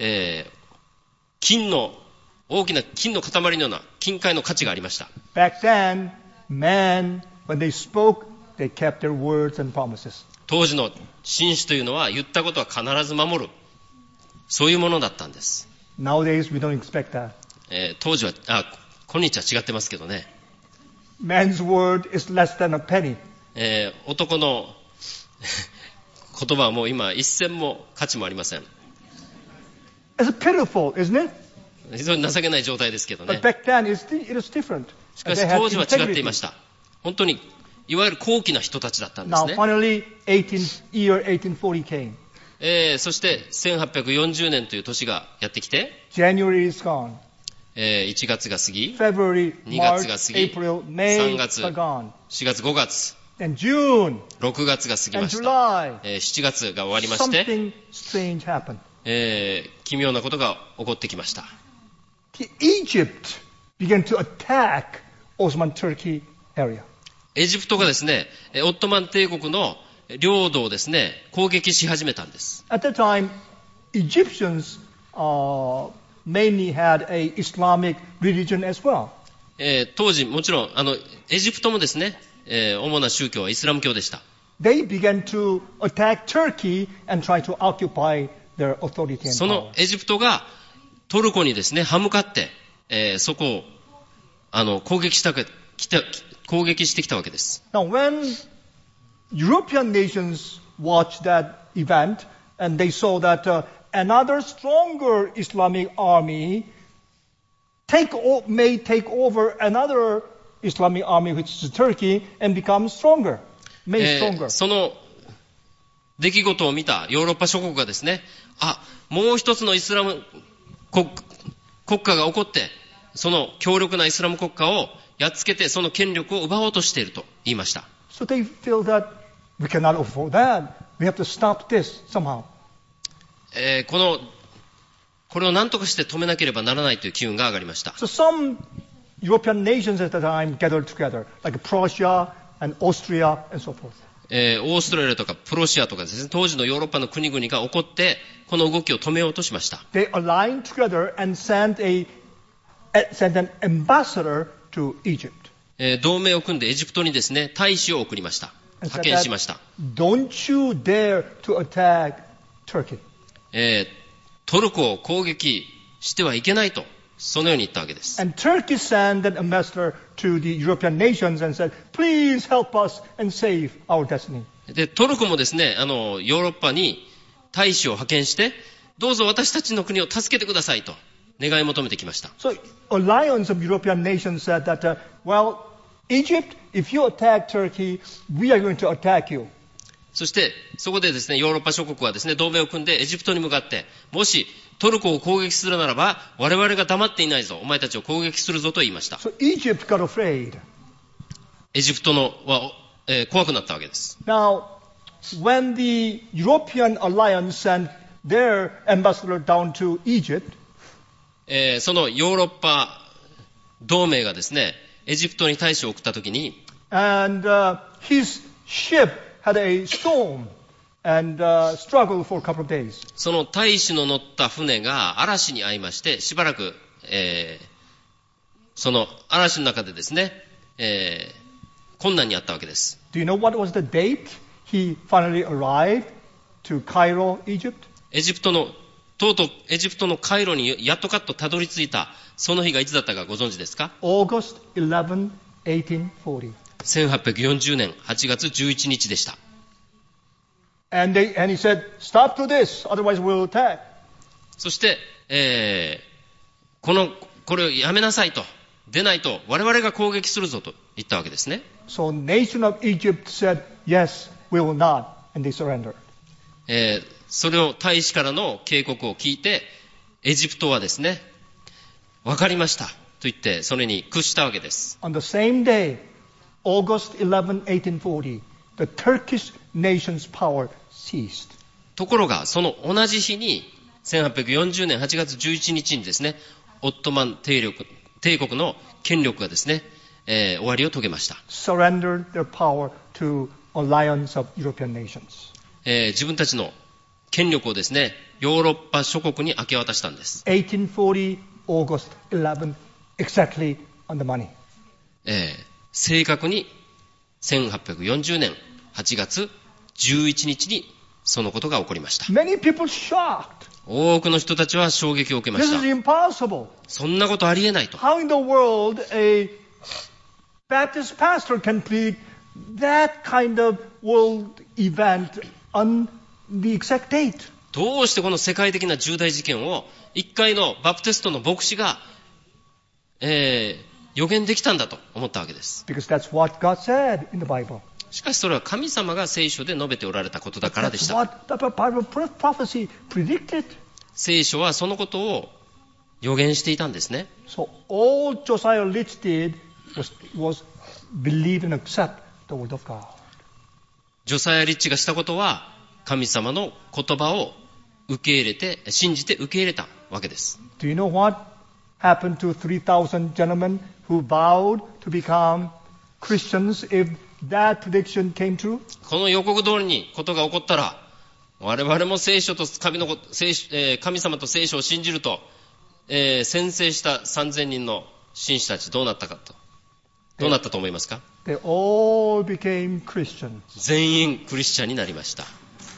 大きな金の塊のような金塊の価値がありました。 Back then, men, when they spoke, they kept their words and promises. 当時の紳士というのは言ったことは必ず守る。そういうものだったんです。 Nowadays, we don't expect that. 当時は、今日は違ってますけどね。 Man's word is less than a penny. 男の言葉はもう今一銭も価値もありません。 It's pitiful, isn't it? 非常に情けない状態ですけどね。 But back then, it is different. しかし当時は違っていました。本当にいわゆる高貴な人たちだったんです Now, ね。 finally, 1840 came. そして1840年という年がやってきて、 January is gone. 1月が過ぎ、 February, 2 March, 月が過ぎ、 April, May 3月、 are gone. 4月、5月、 And June 6月が過ぎ and ました。 July, 7月が終わりまして、 something strange happened. 奇妙なことが起こってきました。 Egypt began to attack Ottoman Turkey area. エジプトがですね、オットマン帝国の領土をですね、攻撃し始めたんです。 At that time, Egyptians mainly had a Islamic religion as well. 当時もちろんエジプトもですね、主な宗教はイスラム教でした。 They began to attack Turkey and try to occupy their authority and そ power. のエジプトがトルコにですね、歯向かって、そこを攻撃してきたわけです。 Now, when European nations watched that event and they saw that another stronger Islamic army may take over another Islamic army, which is Turkey, and become stronger, made stronger. その出来事を見たヨーロッパ諸国がですね、もう一つのイスラム国家が起こって、その強力なイスラム国家をやっつけて、その権力を奪おうとしていると言いました。 So they feel that we cannot afford that. We have to stop this somehow. これを何とかして止めなければならないという機運が上がりました。 So some European nations at the time gathered together, like Prussia and Austria and so forth. オーストラリアとかプロシアとかですね、当時のヨーロッパの国々が起こって、この動きを止めようとしました。 They aligned together and sent an ambassador to Egypt. 同盟を組んでエジプトにですね、大使を送りました。派遣しました。 Don't you dare to attack Turkey. トルコを攻撃してはいけないとそのように言ったわけです。 And Turkey sent an ambassador to the European nations and said, please help us and save our destiny. で、トルコもですね、ヨーロッパに大使を派遣して、どうぞ私たちの国を助けてくださいと願い求めてきました。 So, alliance of European nations said that, well, Egypt, if you attack Turkey, we are going to attack you. そして、そこでですね、ヨーロッパ諸国はですね、同盟を組んでエジプトに向かって、もしトルコを攻撃するならば、我々が黙っていないぞ、お前たちを攻撃するぞと言いました。 So Egypt got afraid. エジプトは、怖くなったわけです。 Now, when the European alliance sent their ambassador down to Egypt, そのヨーロッパ同盟がですね、エジプトに大使を送ったときに、 and his ship had a storm and struggled for a couple of days. その大使の乗った船が嵐に遭いまして、しばらく、その嵐の中でですね、困難にあったわけです。 Do you know what was the date he finally arrived to Cairo, Egypt? とうとうエジプトのカイロにやっとかっとたどり着いたその日がいつだったかご存知ですか？ August 11, 1840. 1840年8月11日でした。 And he said, stop to this, otherwise we'll attack. そして、これをやめなさいと、出ないと我々が攻撃するぞと言ったわけですね。 So nation of Egypt said, yes, we will not, and they surrendered. それを大使からの警告を聞いて、エジプトはですね、わかりましたと言ってそれに屈したわけです。 On the same day, August 11, 1840, the Turkish nation's power ceased. ところがその同じ日に1840年8月11日にですね、オットマン帝国の権力がですね、終わりを遂げました。 Surrendered their power to alliance of European nations. 自分たちの権力をですね、ヨーロッパ諸国に明け渡したんです。 1840 August 11, exactly on the money. 正確に1840年8月11日にそのことが起こりました。 Many people shocked. 多くの人たちは衝撃を受けまし This た。 is impossible. そんなことありえないと。 How in the world a Baptist pastor can preach that kind of world event on the exact date? どうしてこの世界的な重大事件を一回のバプテストの牧師が、予言できたんだと思ったわけです。 Because that's what God said in the Bible. しかしそれは神様が聖書で述べておられたことだからでし That's た。 what the Bible prophecy predicted. 聖書はそのことを予言していたんですね。 So all Josiah Litch did was believe and accept the word of God. ジョサヤ・リッチがしたことは神様の言葉を受け入れて、信じて受け入れたわけです。 Do you know what happened to 3,000 gentlemen who vowed to become Christians if that prediction came true? この予告通りにことが起こったら、我々も聖書と神様と聖書を信じると、宣誓した3000人の紳士たちどうなったと思いますか？ They all became Christians. 全員クリスチャンになりました。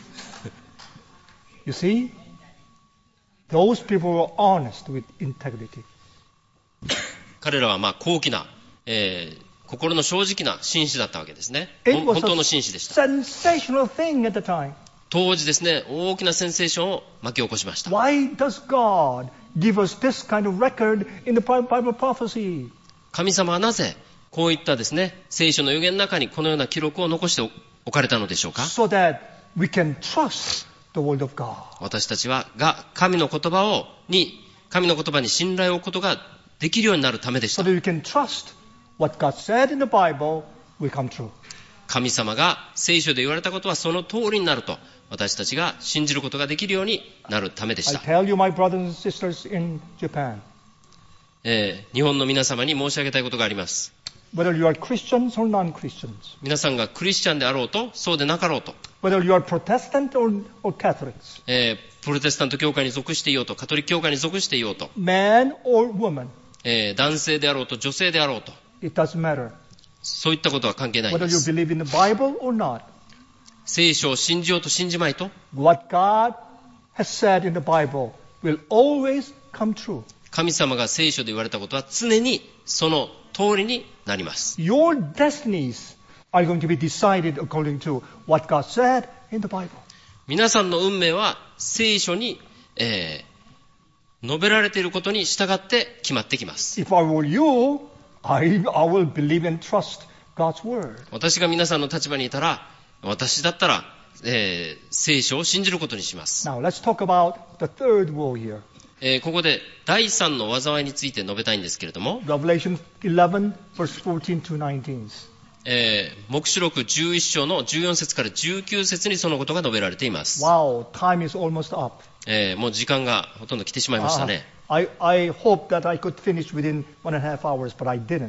You see? Those people were honest with integrity. 彼らは高貴な、心の正直な紳士だったわけですね。 It 本 was 当の a 紳士でした。 sensational thing at the time. 当時ですね、大きなセンセーションを巻き起こしました。 Why does God give us this kind of record in the Bible prophecy? 神様はなぜこういったですね、聖書の預言の中にこのような記録を残しておかれたのでしょうか？ So that we can trust the word of God. 私たちが神の言葉に信頼を置くことができるようになるためでし So た。 that we can trust what God said in the Bible will come true. 神様が聖書で言われたことはその通りになると、私たちが信じることができるようになるためでし I た。 tell you, my brothers and sisters in Japan, 日本の皆様に申し上げたいことがあります。 whether you are Christians or non-Christians, 皆さんがクリスチャンであろうと、そうでなかろうと、 whether you are Protestant or Catholics, プロテスタント教会に属していようと、カトリック教会に属していようと、 man or woman, 男性であろうと、女性であろうと、 it doesn't matter. そういったことは関係ないん Whether で you す。 believe in the Bible or not, 聖書を信じようと信じまいと、 what God has said in the Bible will always come true. 神様が聖書で言われたことは常にその通りになります。 Your destinies are going to be decided according to what God said in the Bible. 皆さんの運命は聖書に、述べられていることに従って決まってきます。 If I were you, I will believe and trust God's word. 私が皆さんの立場にいたら、私だったら、聖書を信じることにします。 Now let's talk about the third woe here. ここで第三の災いについて述べたいんですけれども、 Revelation 11 verse 14 to 19. 黙示録11章の14節から19節にそのことが述べられています。 Wow, time is almost up. もう時間がほとんど来てしまいましたね。 I hope that I could finish within 1.5 hours, but I didn't.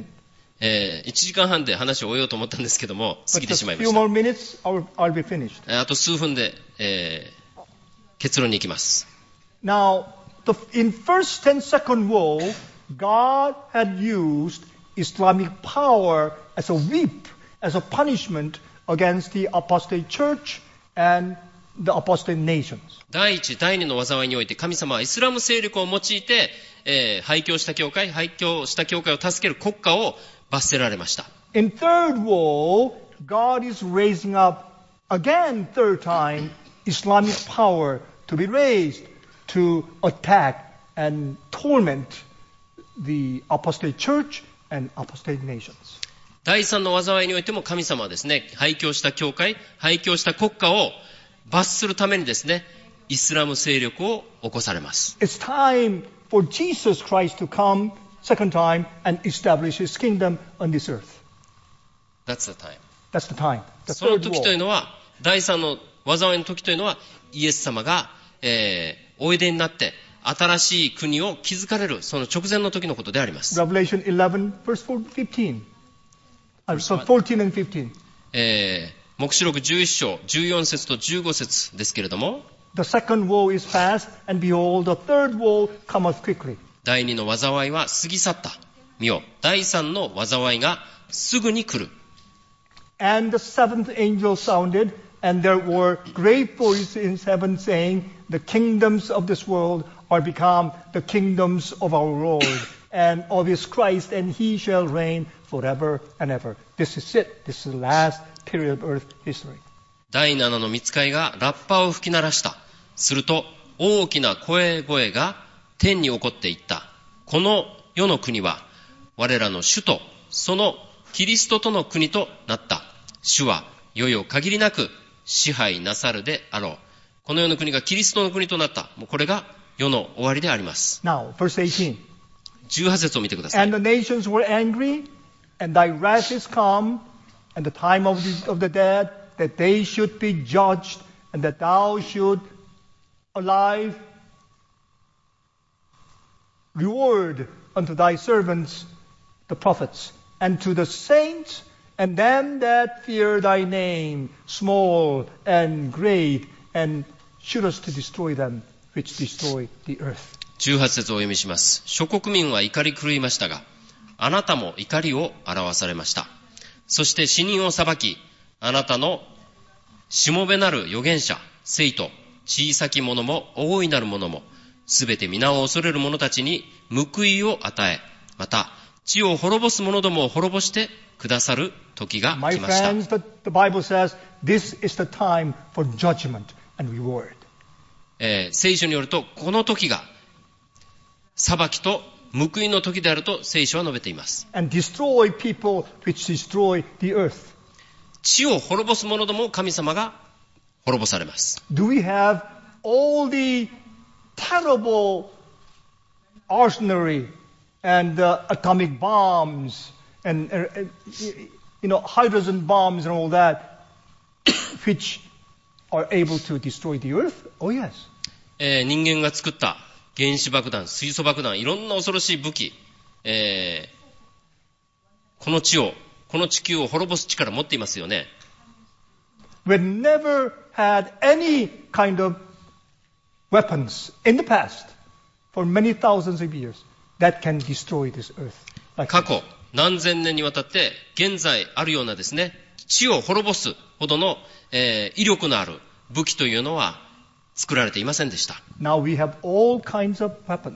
1時間半で話を終えようと思ったんですけども、過 But ぎて just しまい a ま few した。 more minutes, I'll be finished. あと数分で、結論に行きます。 Now, in first and second woe, God had used Islamic power as a whip, as a punishment against the apostate church and the apostate nations. 第一、第二の災いにおいて神様はイスラム勢力を用いて、廃教した教会を助ける国家を罰せられました。 In third woe, God is raising up again, third time, Islamic power to be raised to attack and torment the apostate church and apostate nations. 第三の災いにおいても神様はですね、廃教した教会、廃教した国家を罰するためにですね、イスラム勢力を起こされます。 It's time for Jesus Christ to come second time and establish his kingdom on this earth. That's the time. That's the time. The その third 時という woe. のは、第三の災いの時というのは、イエス様が、おいでになって、新しい国を築かれる、その直前の時のことであります。 Revelation 11 verse 15. So 14 and 15. 黙示録11章14節と15節ですけれども、 The second woe is past, and behold, the third woe cometh quickly. 第二の災いは過ぎ去った。見よ、第三の災いがすぐに来る。 And the seventh angel sounded, and there were great voices in heaven saying, The kingdoms of this world are become the kingdoms of our Lord, and of his Christ, and he shall reign forever and ever. This is it. This is the last period of earth history. 第七の御使いがラッパを吹き鳴らした。すると大きな声が天に起こっていった。この世の国は我らの主とそのキリストとの国となった。主は世々限りなく支配なさるであろう。この世の国がキリストの国となった。もうこれが世の終わりであります。 Now, verse 18. 18節を見てください。 And the nations were angry, and thy wrath is come, and the time of the dead, that they should be judged, and that thou should alive reward unto thy servants, the prophets, and to the saints, and them that fear thy name, small and great, and shouldest to destroy them which destroy the earth. 18節をお読みします。諸国民は怒り狂いましたが、あなたも怒りを表されました。そして死人を裁き、あなたのしもべなる預言者、生徒、小さき者も大いなる者も、すべて皆を恐れる者たちに報いを与え、また地を滅ぼす者どもを滅ぼしてくださる時が My 来ました。 friends, the Bible says this is the time for judgment and reward. 聖書によると、この時が裁きと報いの時であると聖書は述べています。 And destroy people which destroy the earth. 地を滅ぼす者どもを神様が滅ぼされます。 Do we have all the terrible arsenal and atomic bombs and hydrogen bombs and all that which are able to destroy the earth? Oh yes. 人間が作った原子爆弾、水素爆弾、いろんな恐ろしい武器、この地球を滅ぼす力を持っていますよね。 We never had any kind of weapons in the past for many thousands of years that can destroy this earth. Like 過去何千年にわたって現在あるようなですね、地を滅ぼすほどの、威力のある武器というのは作られていませんでした。 Now we have all kinds of weapons.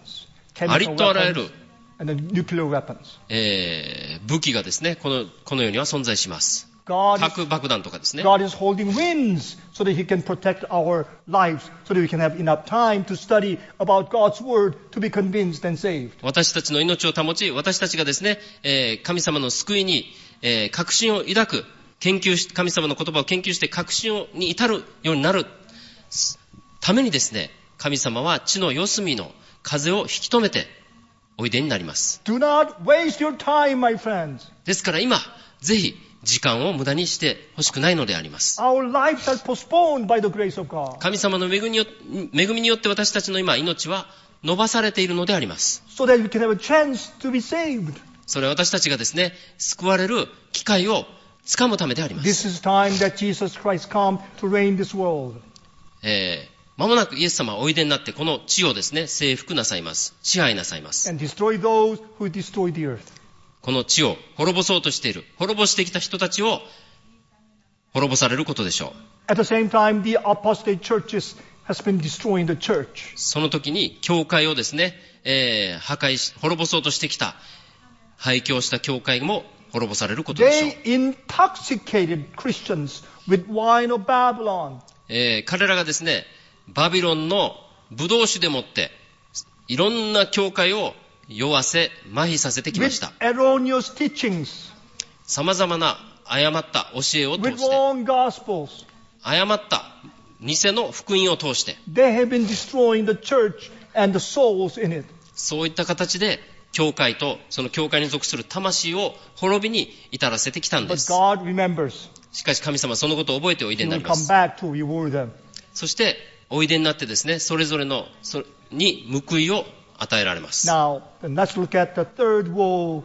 あり chemical とあらゆる weapons, and the nuclear weapons. 武器がですね、この世には存在します。 God 核爆弾とかですね。 God is holding winds so that He can protect our lives, so that we can have enough time to study about God's Word to be convinced and saved. 私たちの命を保ち、私たちがですね、神様の救いに、確信を抱く、神様の言葉を研究して確信に至るようになるためにですね、神様は地の四隅の風を引き止めておいでになります。 Do not waste your time, my friends. ですから今、ぜひ時間を無駄にしてほしくないのであります。 Our lives are postponed by the grace of God, 神様の恵みによって私たちの今、命は伸ばされているのであります。 so that we can have a chance to be saved. それは私たちがですね、救われる機会をつかむためであります。 This is time that Jesus Christ come to reign this world. 間もなくイエス様はおいでになってこの地をですね、征服なさいます。支配なさいます。 And destroy those who destroy the earth. この地を滅ぼそうとしている、滅ぼしてきた人たちを滅ぼされることでしょう。 At the same time, the apostate churches has been destroying the church. その時に教会をですね、滅ぼそうとしてきた、廃教した教会も滅ぼされることでしょう。 They intoxicated Christians with wine of Babylon. 彼らがですね、バビロンのブドウ酒でもっていろんな教会を酔わせ麻痺させてきました。 With erroneous teachings. 様々な誤った教えを通 With して、 wrong gospels. 誤った偽の福音を通して、 They have been destroying the church and the souls in it. そういった形で教会とその教会に属する魂を滅びに至らせてきたんで But す。 God remembers. しかし神様はそのことを覚えておいで He にな will りま come す。 back to reward them. そしておいでになってですね、それぞれのに報いを与えられます。 Now, then let's look at the third woe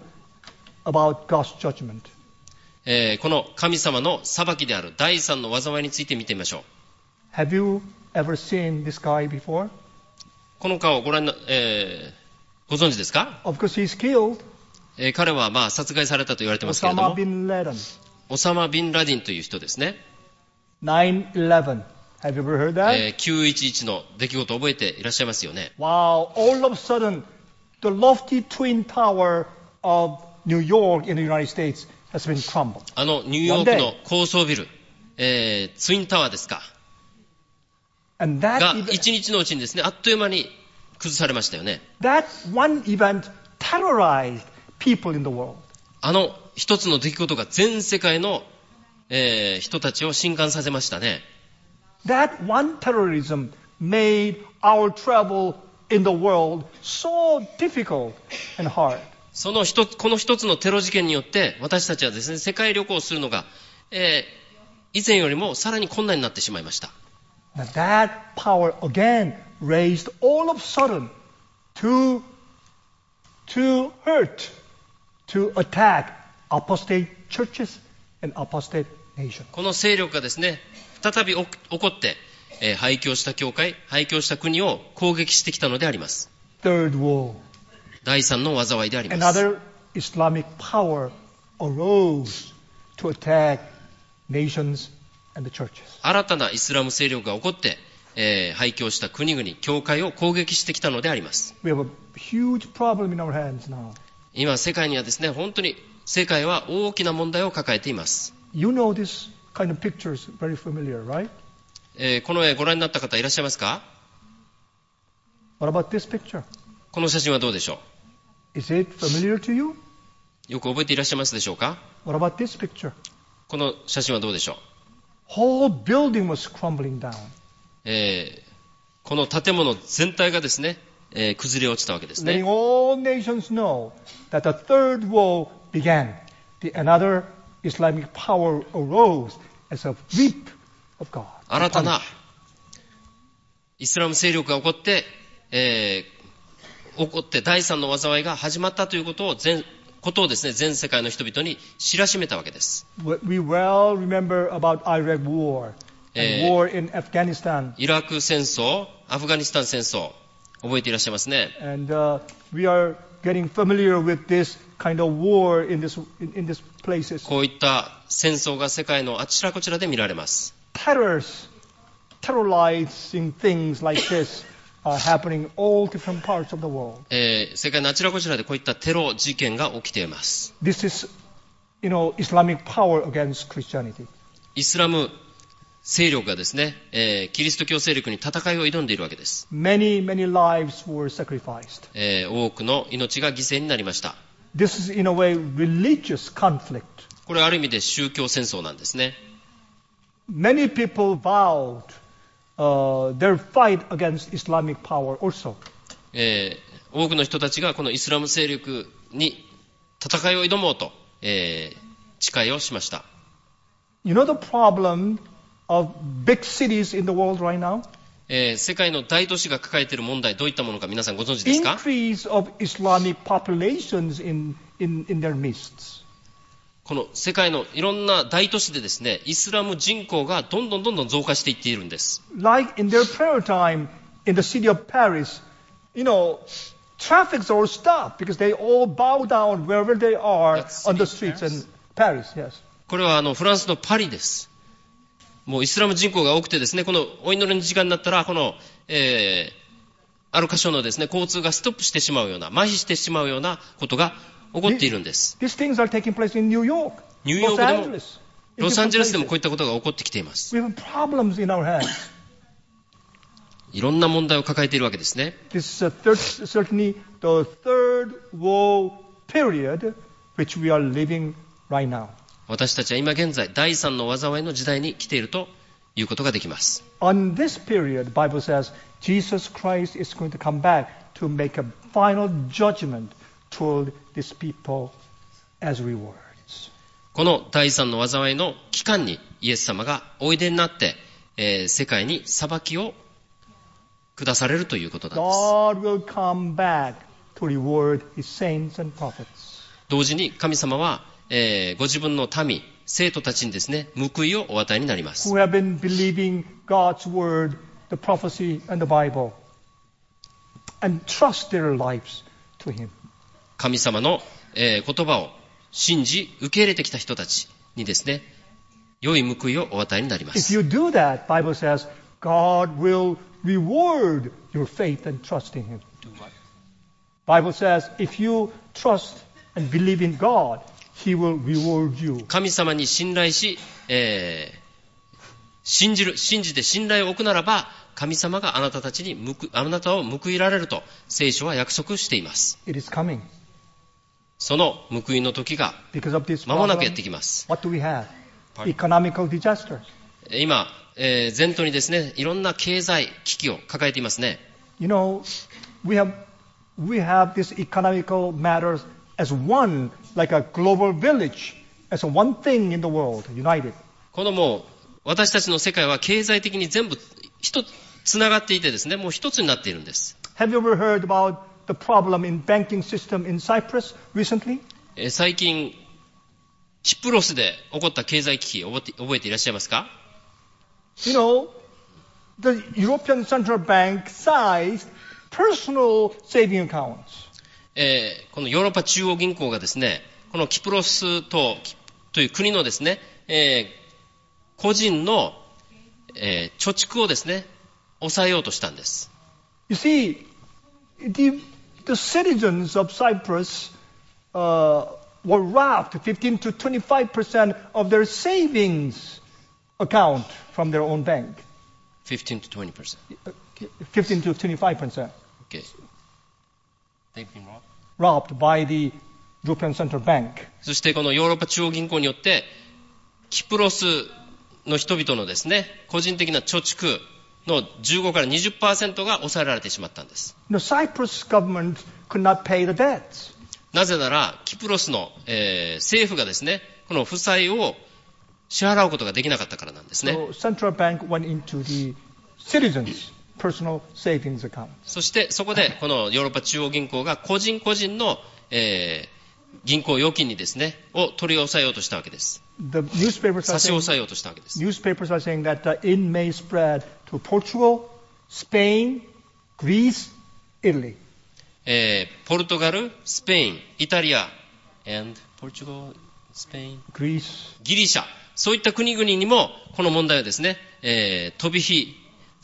about God's judgment. この神様の裁きである第三の災いについて見てみましょう。 Have you ever seen this guy before? この顔をご存知ですか？ Of course, he's killed. 彼は殺害されたと言われてますけれども、 Osama bin Laden. オサマ・ビンラディンという人ですね。 9/11. Have you ever heard that? 911の出来事を覚えていらっしゃいますよね。 Wow, all of a sudden, the lofty twin tower of New York in the United States has been crumbled. ニューヨークの高層ビル、ツインタワーですか、 And that が event, 一日のうちにですね、あっという間に崩されましたよね。 that one event terrorized people in the world. 一つの出来事が全世界の、人たちを震撼させましたね。 That one terrorism made our travel in the world so difficult and hard. この一つのテロ事件によって私たちはですね、世界旅行をするのが、以前よりもさらに困難になってしまいました。 Now that power again raised all of a sudden to hurt, to attack apostate churches and apostate nations. この勢力がですね、再び起こって、廃教した教会、廃教した国を攻撃してきたのであります。 Third woe. 第三の災いであります。 Another Islamic power arose to attack nations and the churches. 新たなイスラム勢力が起こって、廃教した国々、教会を攻撃してきたのであります。 We have a huge problem in our hands now. 今世界にはですね、本当に世界は大きな問題を抱えています。 You know this kind of pictures very familiar, right? この絵ご覧になった方いらっしゃいますか？ What about this picture? この写真はどうでしょ Is it familiar to you? う？よく覚えていらっしゃいますでしょうか？ What about this picture? この写真はどうでしょ Whole building was crumbling down. う？この建物全体がですね、崩れ落ちたわけです Letting ね。 all nations know that the third woe began. Another Islamic power arose as a whip of God. 新たなイスラム勢力が起こって、第三の災いが始まったということをですね、全世界の人々に知らしめたわけです。 We well remember about Iraq war and war in Afghanistan. イラク戦争、アフガニスタン戦争、覚えていらっしゃいますね。 And we are getting familiar with this kind of war in these places. こういった戦争が世界のあちらこちらで見られます。 Terrorizing things like this are happening in all different parts of the world. 世界のあちらこちらでこういったテロ事件が起きています。 This is, Islamic power against Christianity. イスラム勢力がですね、キリスト教勢力に戦いを挑んでいるわけです。 Many lives were sacrificed. 多くの命が犠牲になりました。 This is, in a way, religious conflict. これはある意味で宗教戦争なんですね。 Many people vowed their fight against Islamic power also. 多くの人たちがこのイスラム勢力に戦いを挑もうと、誓いをしました。 You know the problem of big cities in the world right now? 世界の大都市が抱えている問題、どういったものか皆さんご存知ですか？ Increase of Islamic populations in their midst. この世界のいろんな大都市でですね、イスラム人口がどんどん増加していっているんです。 Like in their prayer time in the city of Paris, traffic's all stopped because they all bow down wherever they are on the streets in Paris. Yes. これはフランスのパリです。もうイスラム人口が多くてですね、このお祈りの時間になったら、この、ある箇所のですね、交通がストップしてしまうような、麻痺してしまうようなことが起こっているんです。 These things are taking place in New York, ニューヨークでも、 Los Angeles, ロサンゼルスでもこういったことが起こってきています。 We have problems in our hands. いろんな問題を抱えているわけですね。 This is certainly the third woe period which we are living right now. 私たちは今現在、第三の災いの時代に来ているということができます。 On this period, the Bible says, Jesus Christ is going to come back to make a final judgment toward these people as rewards. この第三の災いの期間にイエス様がおいでになって、世界に裁きを下されるということなんです。 God will come back to reward his saints and prophets. 同時に神様は、ご自分の民、生徒たちにですね、報いをお与えになります。 Who have been believing God's word, the prophecy, and the Bible, and trust their lives to him. 神様の、言葉を信じ、受け入れてきた人たちにですね、良い報いをお与えになりま If す。 you do that, Bible says, God will reward your faith and trust in him. Bible says, if you trust and believe in God, he will reward you. 神様に信頼し、信じて信頼を置くならば、神様があなたたちにあなたを報いられると聖書は約束しています。 It is coming. その報いの時が Because of this 間もなくやって problem, きます。 what do we have? Pardon? Economical disasters. 今、前途にですね、いろんな経済危機を抱えていますね。 You know, we have this economical matters as one, like a global village, as a one thing in the world, united. このもう私たちの世界は経済的に全部つながっていてですね、もう一つになっているんです。 Have you ever heard about the problem in banking system in Cyprus recently? 最近キプロスで起こった経済危機を覚えていらっしゃいますか？ You know, the European Central Bank sized personal saving accounts. このヨーロッパ中央銀行がですね、このキプロス島という国のですね、個人の、貯蓄をですね、抑えようとしたんです。 You see, the citizens of Cyprus were robbed 15 to 25% of their savings account from their own bank. 15 to 20%. 15 to 25%. Okay. They've been robbed. Robbed by the European Central Bank. そしてこのヨーロッパ中央銀行によってキプロスの人々のですね、個人的な貯蓄の15から 20% が抑えられてしまったんです。 The Cyprus government could not pay the debts. なぜならキプロスの、政府がですね、この負債を支払うことができなかったからなんですね。 So Central Bank went into the citizens' personal savings account. そしてそこでこのヨーロッパ中央銀行が個人個人の、銀行預金にですね、を取り押さえようとしたわけです。 The newspapers 差 are し押さ saying, えようとしたわけです。 newspapers are saying that it may spread to Portugal, Spain, Greece, Italy. ポルトガル、スペイン、イタリア、and ポルトガル、スペイン、 Greece. ギリシャ、そういった国々にもこの問題はですね、飛び火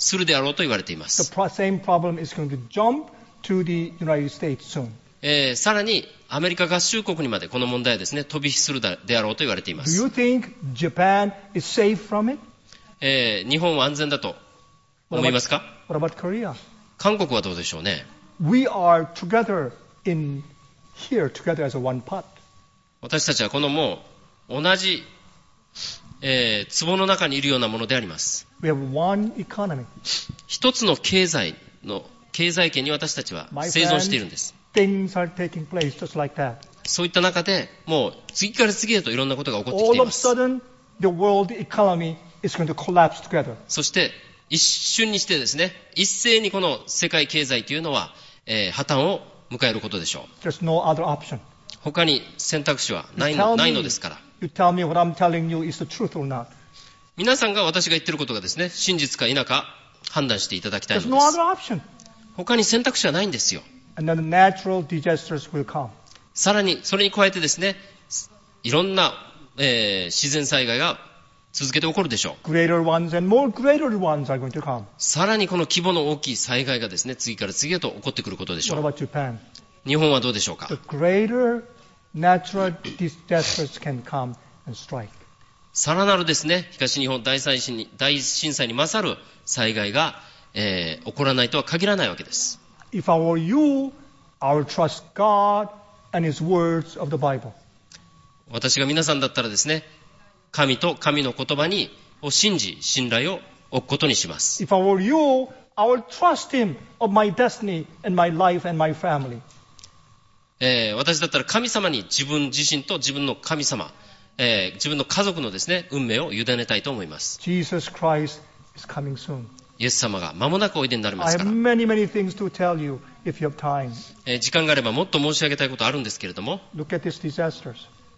するであろうと言われていま The す。 same problem is going to jump to the United States soon. さらにアメリカ合衆国にまでこの問題はですね、飛び火するであろうと言われていま Do す。 you think Japan is safe from it? 日本は安全だと思いますか？ What about Korea? 韓国はどうでしょうね。 We are together in here, together as a one pot. 私たちはこのもう同じ、壺の中にいるようなものであります。 We have one economy. 一つの経済圏に私たちは My 生存しているんです。 things are taking place just like that. そういった中でもう次から次へといろんなことが起こってきて All い of ま a す。 sudden, the world economy is going to collapse together. そして一瞬にしてですね、一斉にこの世界経済というのは、破綻を迎えることでしょう。 There's no other option. 他に選択肢はないのですから。 You tell me what I'm telling you is the truth or not. 皆さんが私が言っていることがですね、真実か否か判断していただきたい There's の no です。 other option. 他に選択肢はないんですよ。 And then the natural disasters will come. さらにそれに加えてですね、いろんな、自然災害が続けて起こるでしょう。 Greater ones and more greater ones are going to come. さらにこの規模の大きい災害がですね、次から次へと起こってくることでしょ What う。 about Japan? 日本はどうでしょうか。 The greater natural disasters can come and strike. さらなるですね、東日本大震災に勝る災害が、起こらないとは限らないわけです。 If I were you, I would trust God and His words of the Bible. 私が皆さんだったらですね、神と神の言葉を信じ、信頼を置くことにします。 If I were you, I would trust Him of my destiny and my life and my family. 私だったら神様に自分自身と自分の神様、自分の家族のですね、運命を委ねたいと思います。 Jesus Christ is coming soon. イエス様が間もなくおいでになりま I す have から、 many, many things to tell you if you have time. 時間があればもっと申し上げたいことあるんですけれども、 Look at these disasters.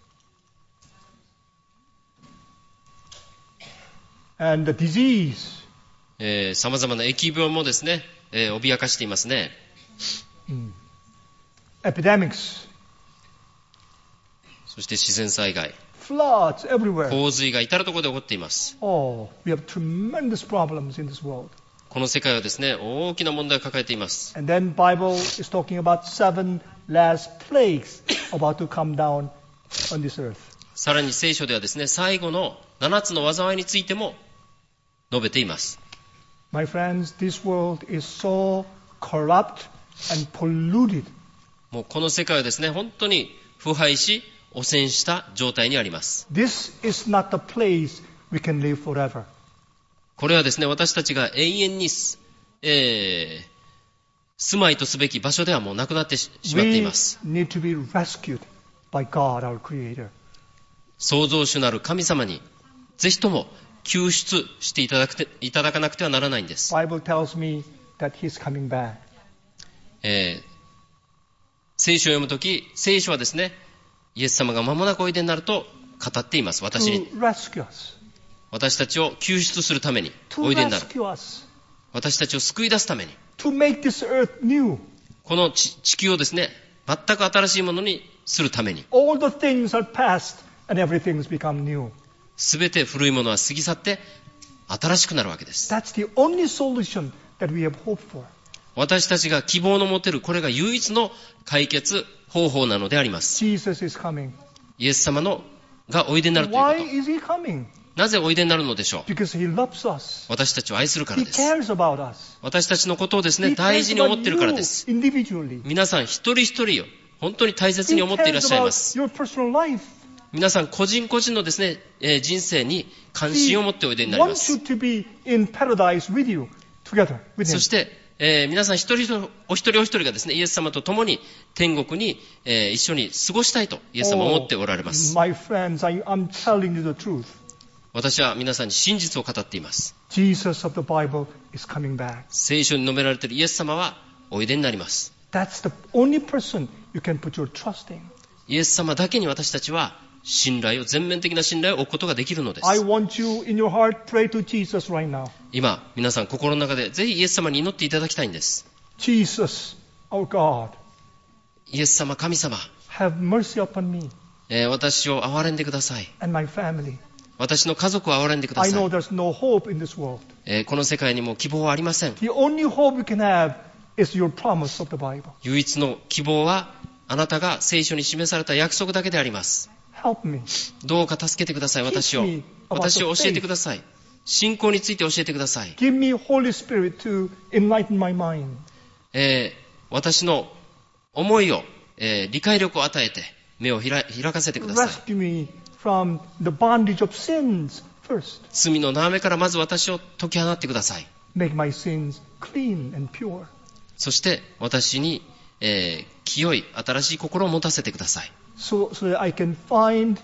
And the disease. 様々な疫病もですね、脅かしていますね。 Epidemics. そして自然災害、 Floods everywhere. 洪水が至るところで起こっています。 Oh, we have tremendous problems in this world. この世界はですね、大きな問題を抱えています。 And then Bible is talking about 7 last plagues about to come down on this earth. さらに聖書ではですね、最後の7つの災いについても述べています。 My friends, this world is so corrupt and polluted. もうこの世界はですね、本当に腐敗し、汚染した状態にあります。 This is not the place we can live forever. これはですね、私たちが永遠に、住まいとすべき場所ではもうなくなってしまってい We ます。 need to be rescued by God, our Creator. 創造主なる神様にぜひとも救出していただかなくてはならないんです。 Bible tells me that He's coming back. 聖書を読むとき、聖書はですね、イエス様が間もなくおいでになると語っています。私 To rescue us. たちを救出するために To おいでになる。 rescue us. 私たちを救い出すために、 To make this earth new. この地球をですね、全く新しいものにするために、 All the things are past and everything's become new. すべて古いものは過ぎ去って新しくなるわけです。 That's the only solution that we have hope for. 私たちが希望の持てるこれが唯一の解決方法なのであります。 Jesus is coming. イエス様がおいでになるというこ Why と。 is He coming? なぜおいでになるのでしょう。 Because He loves us. 私たちを愛するから He です。 cares about us. 私たちのことをですね、 He 大 cares 事に思 about っているから you です。 individually. 皆さん一人一人を本当に大切 He に思っていらっ cares しゃいま about す。 your personal life. 皆さん個人個人のですね、人生に関心を持っておいでになりま wants す。 you to be in paradise with you, together with そ Him. して、皆さん一人お一人がですね、イエス様と共に天国に、一緒に過ごしたいとイエス様は思っておられます。 My friends, I'm telling you the truth. 私は皆さんに真実を語っています。 Jesus of the Bible is coming back. 聖書に述べられているイエス様はおいでになります。 That's the only person you can put your trust in. イエス様だけに私たちは全面的な信頼を置くことができるのです。 I want you in your heart, pray to Jesus right now. 今、皆さん心の中でぜひイエス様に祈っていただきたいんです。 Jesus, our God, イエス様、神様、 have mercy upon me 私を憐れんでください。 and my family. 私の家族を憐れんでくだ I さ know い。 there's no hope in this world. この世界にも希望はありません。 The only hope we can have is your promise of the Bible. 唯一の希望はあなたが聖書に示された約束だけであります。 Help me. どうか助けてください。私を Teach me about 私を the 教えてください。信仰について教えてください。 Give me Holy Spirit to enlighten my mind. 私の思いを、理解力を与えて目を開かせてください。 Rescue me from the bondage of sins first. 罪の縄目からまず私を解き放ってください。 Make my sins clean and pure. そして私に、清い新しい心を持たせてください。 So that I can find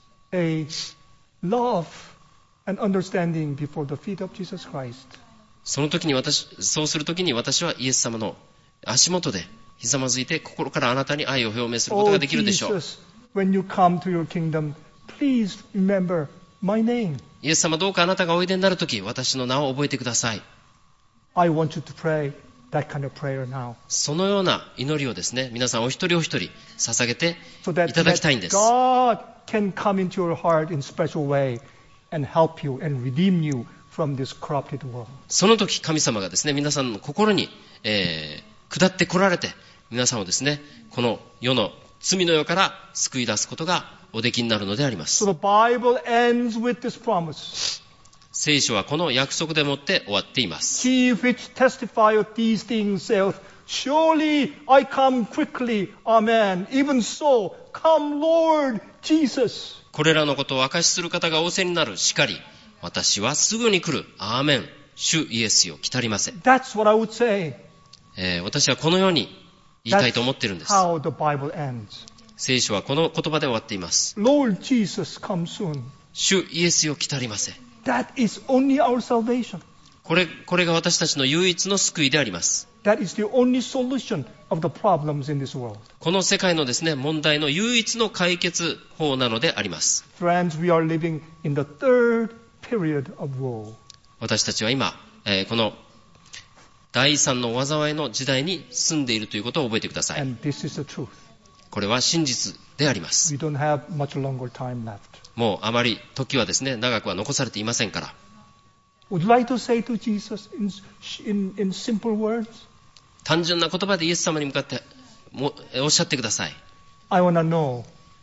a love and understanding before the feet of Jesus Christ. そうするときに私はイエス様の足元でひざまずいて心からあなたに愛を表明すること Oh ができるでしょう。 Jesus, when you come to your kingdom, please remember my name. イエス様どうかあなたがおいでになるとき私の名を覚えてください。 I want you to pray that kind of prayer now. そのような祈りをですね、皆さんお一人お一人捧げて So い that, ただきたいんです。 God can come into your heart in special way and help you and redeem you from this corrupted world. その時神様がですね、皆さんの心に、下って来られて、皆さんをですね、この世の罪の世から救い出すことがおできになるのでありま So す。 the Bible ends with this promise. 聖書はこの約束でもって終わっています。 He which testifieth these things saith, Surely I come quickly. Amen. Even so, come Lord Jesus. これらのことを証しする方が仰せになるしかり、私はすぐに来る。アーメン。主イエスよ、来たりませ。 That's what I would say. 私はこのように言いたいと思っているんです。 How the Bible ends. 聖書はこの言葉で終わっています。 Lord Jesus, come soon. 主イエスよ、来たりませ。 That is only our salvation. これが私たちの唯一の救いであります。 That is the only solution of the problems in this world. この世界のですね、問題の唯一の解決法なのであります。 Friends, we are living in the third period of woe. 私たちは今、この第三の災いの時代に住んでいるということを覚えてください。 And this is the truth. これは真実であります。 We don't have much longer time left. もうあまり時はですね、長くは残されていませんから。 Would you like to say to Jesus in simple words? 単純な言葉でイエス様に向かっておっしゃってください。 I want to know.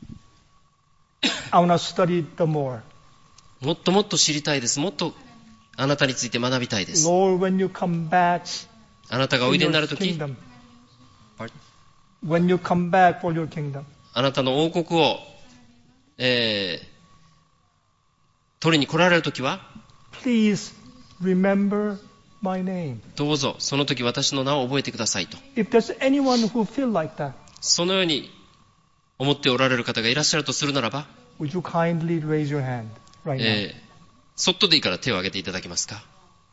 I want to study the more. もっともっと知りたいです。もっとあなたについて学びたいです。 Lord, when you come back あなたがおい in でにな your るとき、 kingdom, when you come back for your kingdom, あなたの王国を、取りに来られるときは、 please remember my name. どうぞその時私の名を覚えてくださいと。 If there's anyone who feel like that, そのように思っておられる方がいらっしゃるとするならば、 would you kindly raise your hand right now? そっとでいいから手を挙げていただけますか。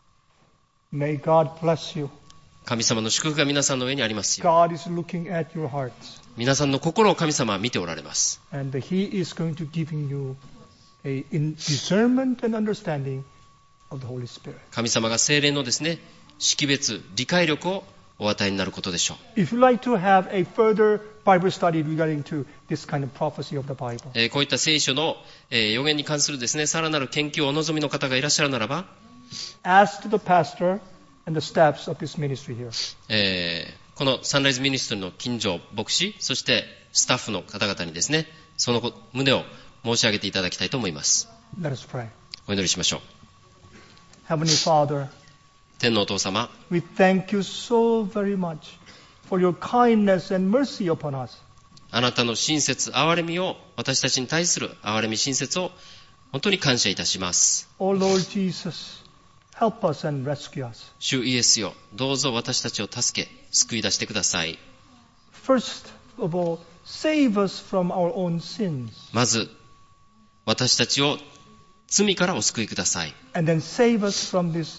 May God bless you. 神様の祝福が皆さんの上にありますよ。 God is looking at your hearts, 皆さんの心を神様は見ておられます。 and He is going to giving you a discernment and understanding of the Holy Spirit. 神様が聖霊のですね、識別、理解力をお与えになることでしょう。 If you'd like to have a further Bible study regarding to this kind of prophecy of the Bible, こういった聖書の、予言に関するですね、さらなる研究をお望みの方がいらっしゃるならば、 ask the pastor and the staffs of this ministry here. このサンライズミニストリーの金城牧師、そしてスタッフの方々にですね、その旨を申し上げていただきたいと思います。 Let us pray. お祈りしましょう。 Heavenly Father, 天のお父様、 we thank you so very much for your kindness and mercy upon us. あなたの親切、憐れみを、私たちに対する憐れみ、親切を本当に感謝いたします。 Oh Lord Jesus, help us and rescue us. 主イエスよ、どうぞ私たちを助け、救い出してください。 First of all, save us from our own sins, まず、私たちを罪からお救いください。 and then save us from this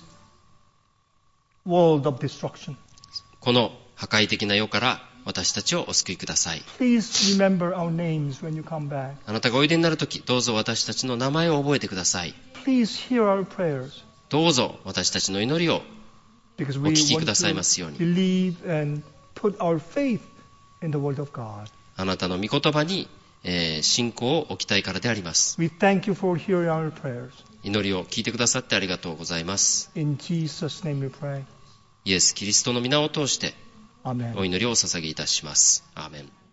world of destruction. この破壊的な世から私たちをお救いください。 Please remember our names when you come back. あなたがおいでになるとき、どうぞ私たちの名前を覚えてください。 Please hear our prayers, どうぞ私たちの祈りを because お we 聞きく want ださい to ますように。 believe and put our faith in the word of God. あなたの御言葉に、信仰を置きたいからであります。 We thank you for hearing our prayers. 祈りを聞いてくださってありがとうございます。 In Jesus' name we pray. イエス・キリストの皆を通して Amen. お祈りをお捧げいたします。アーメン。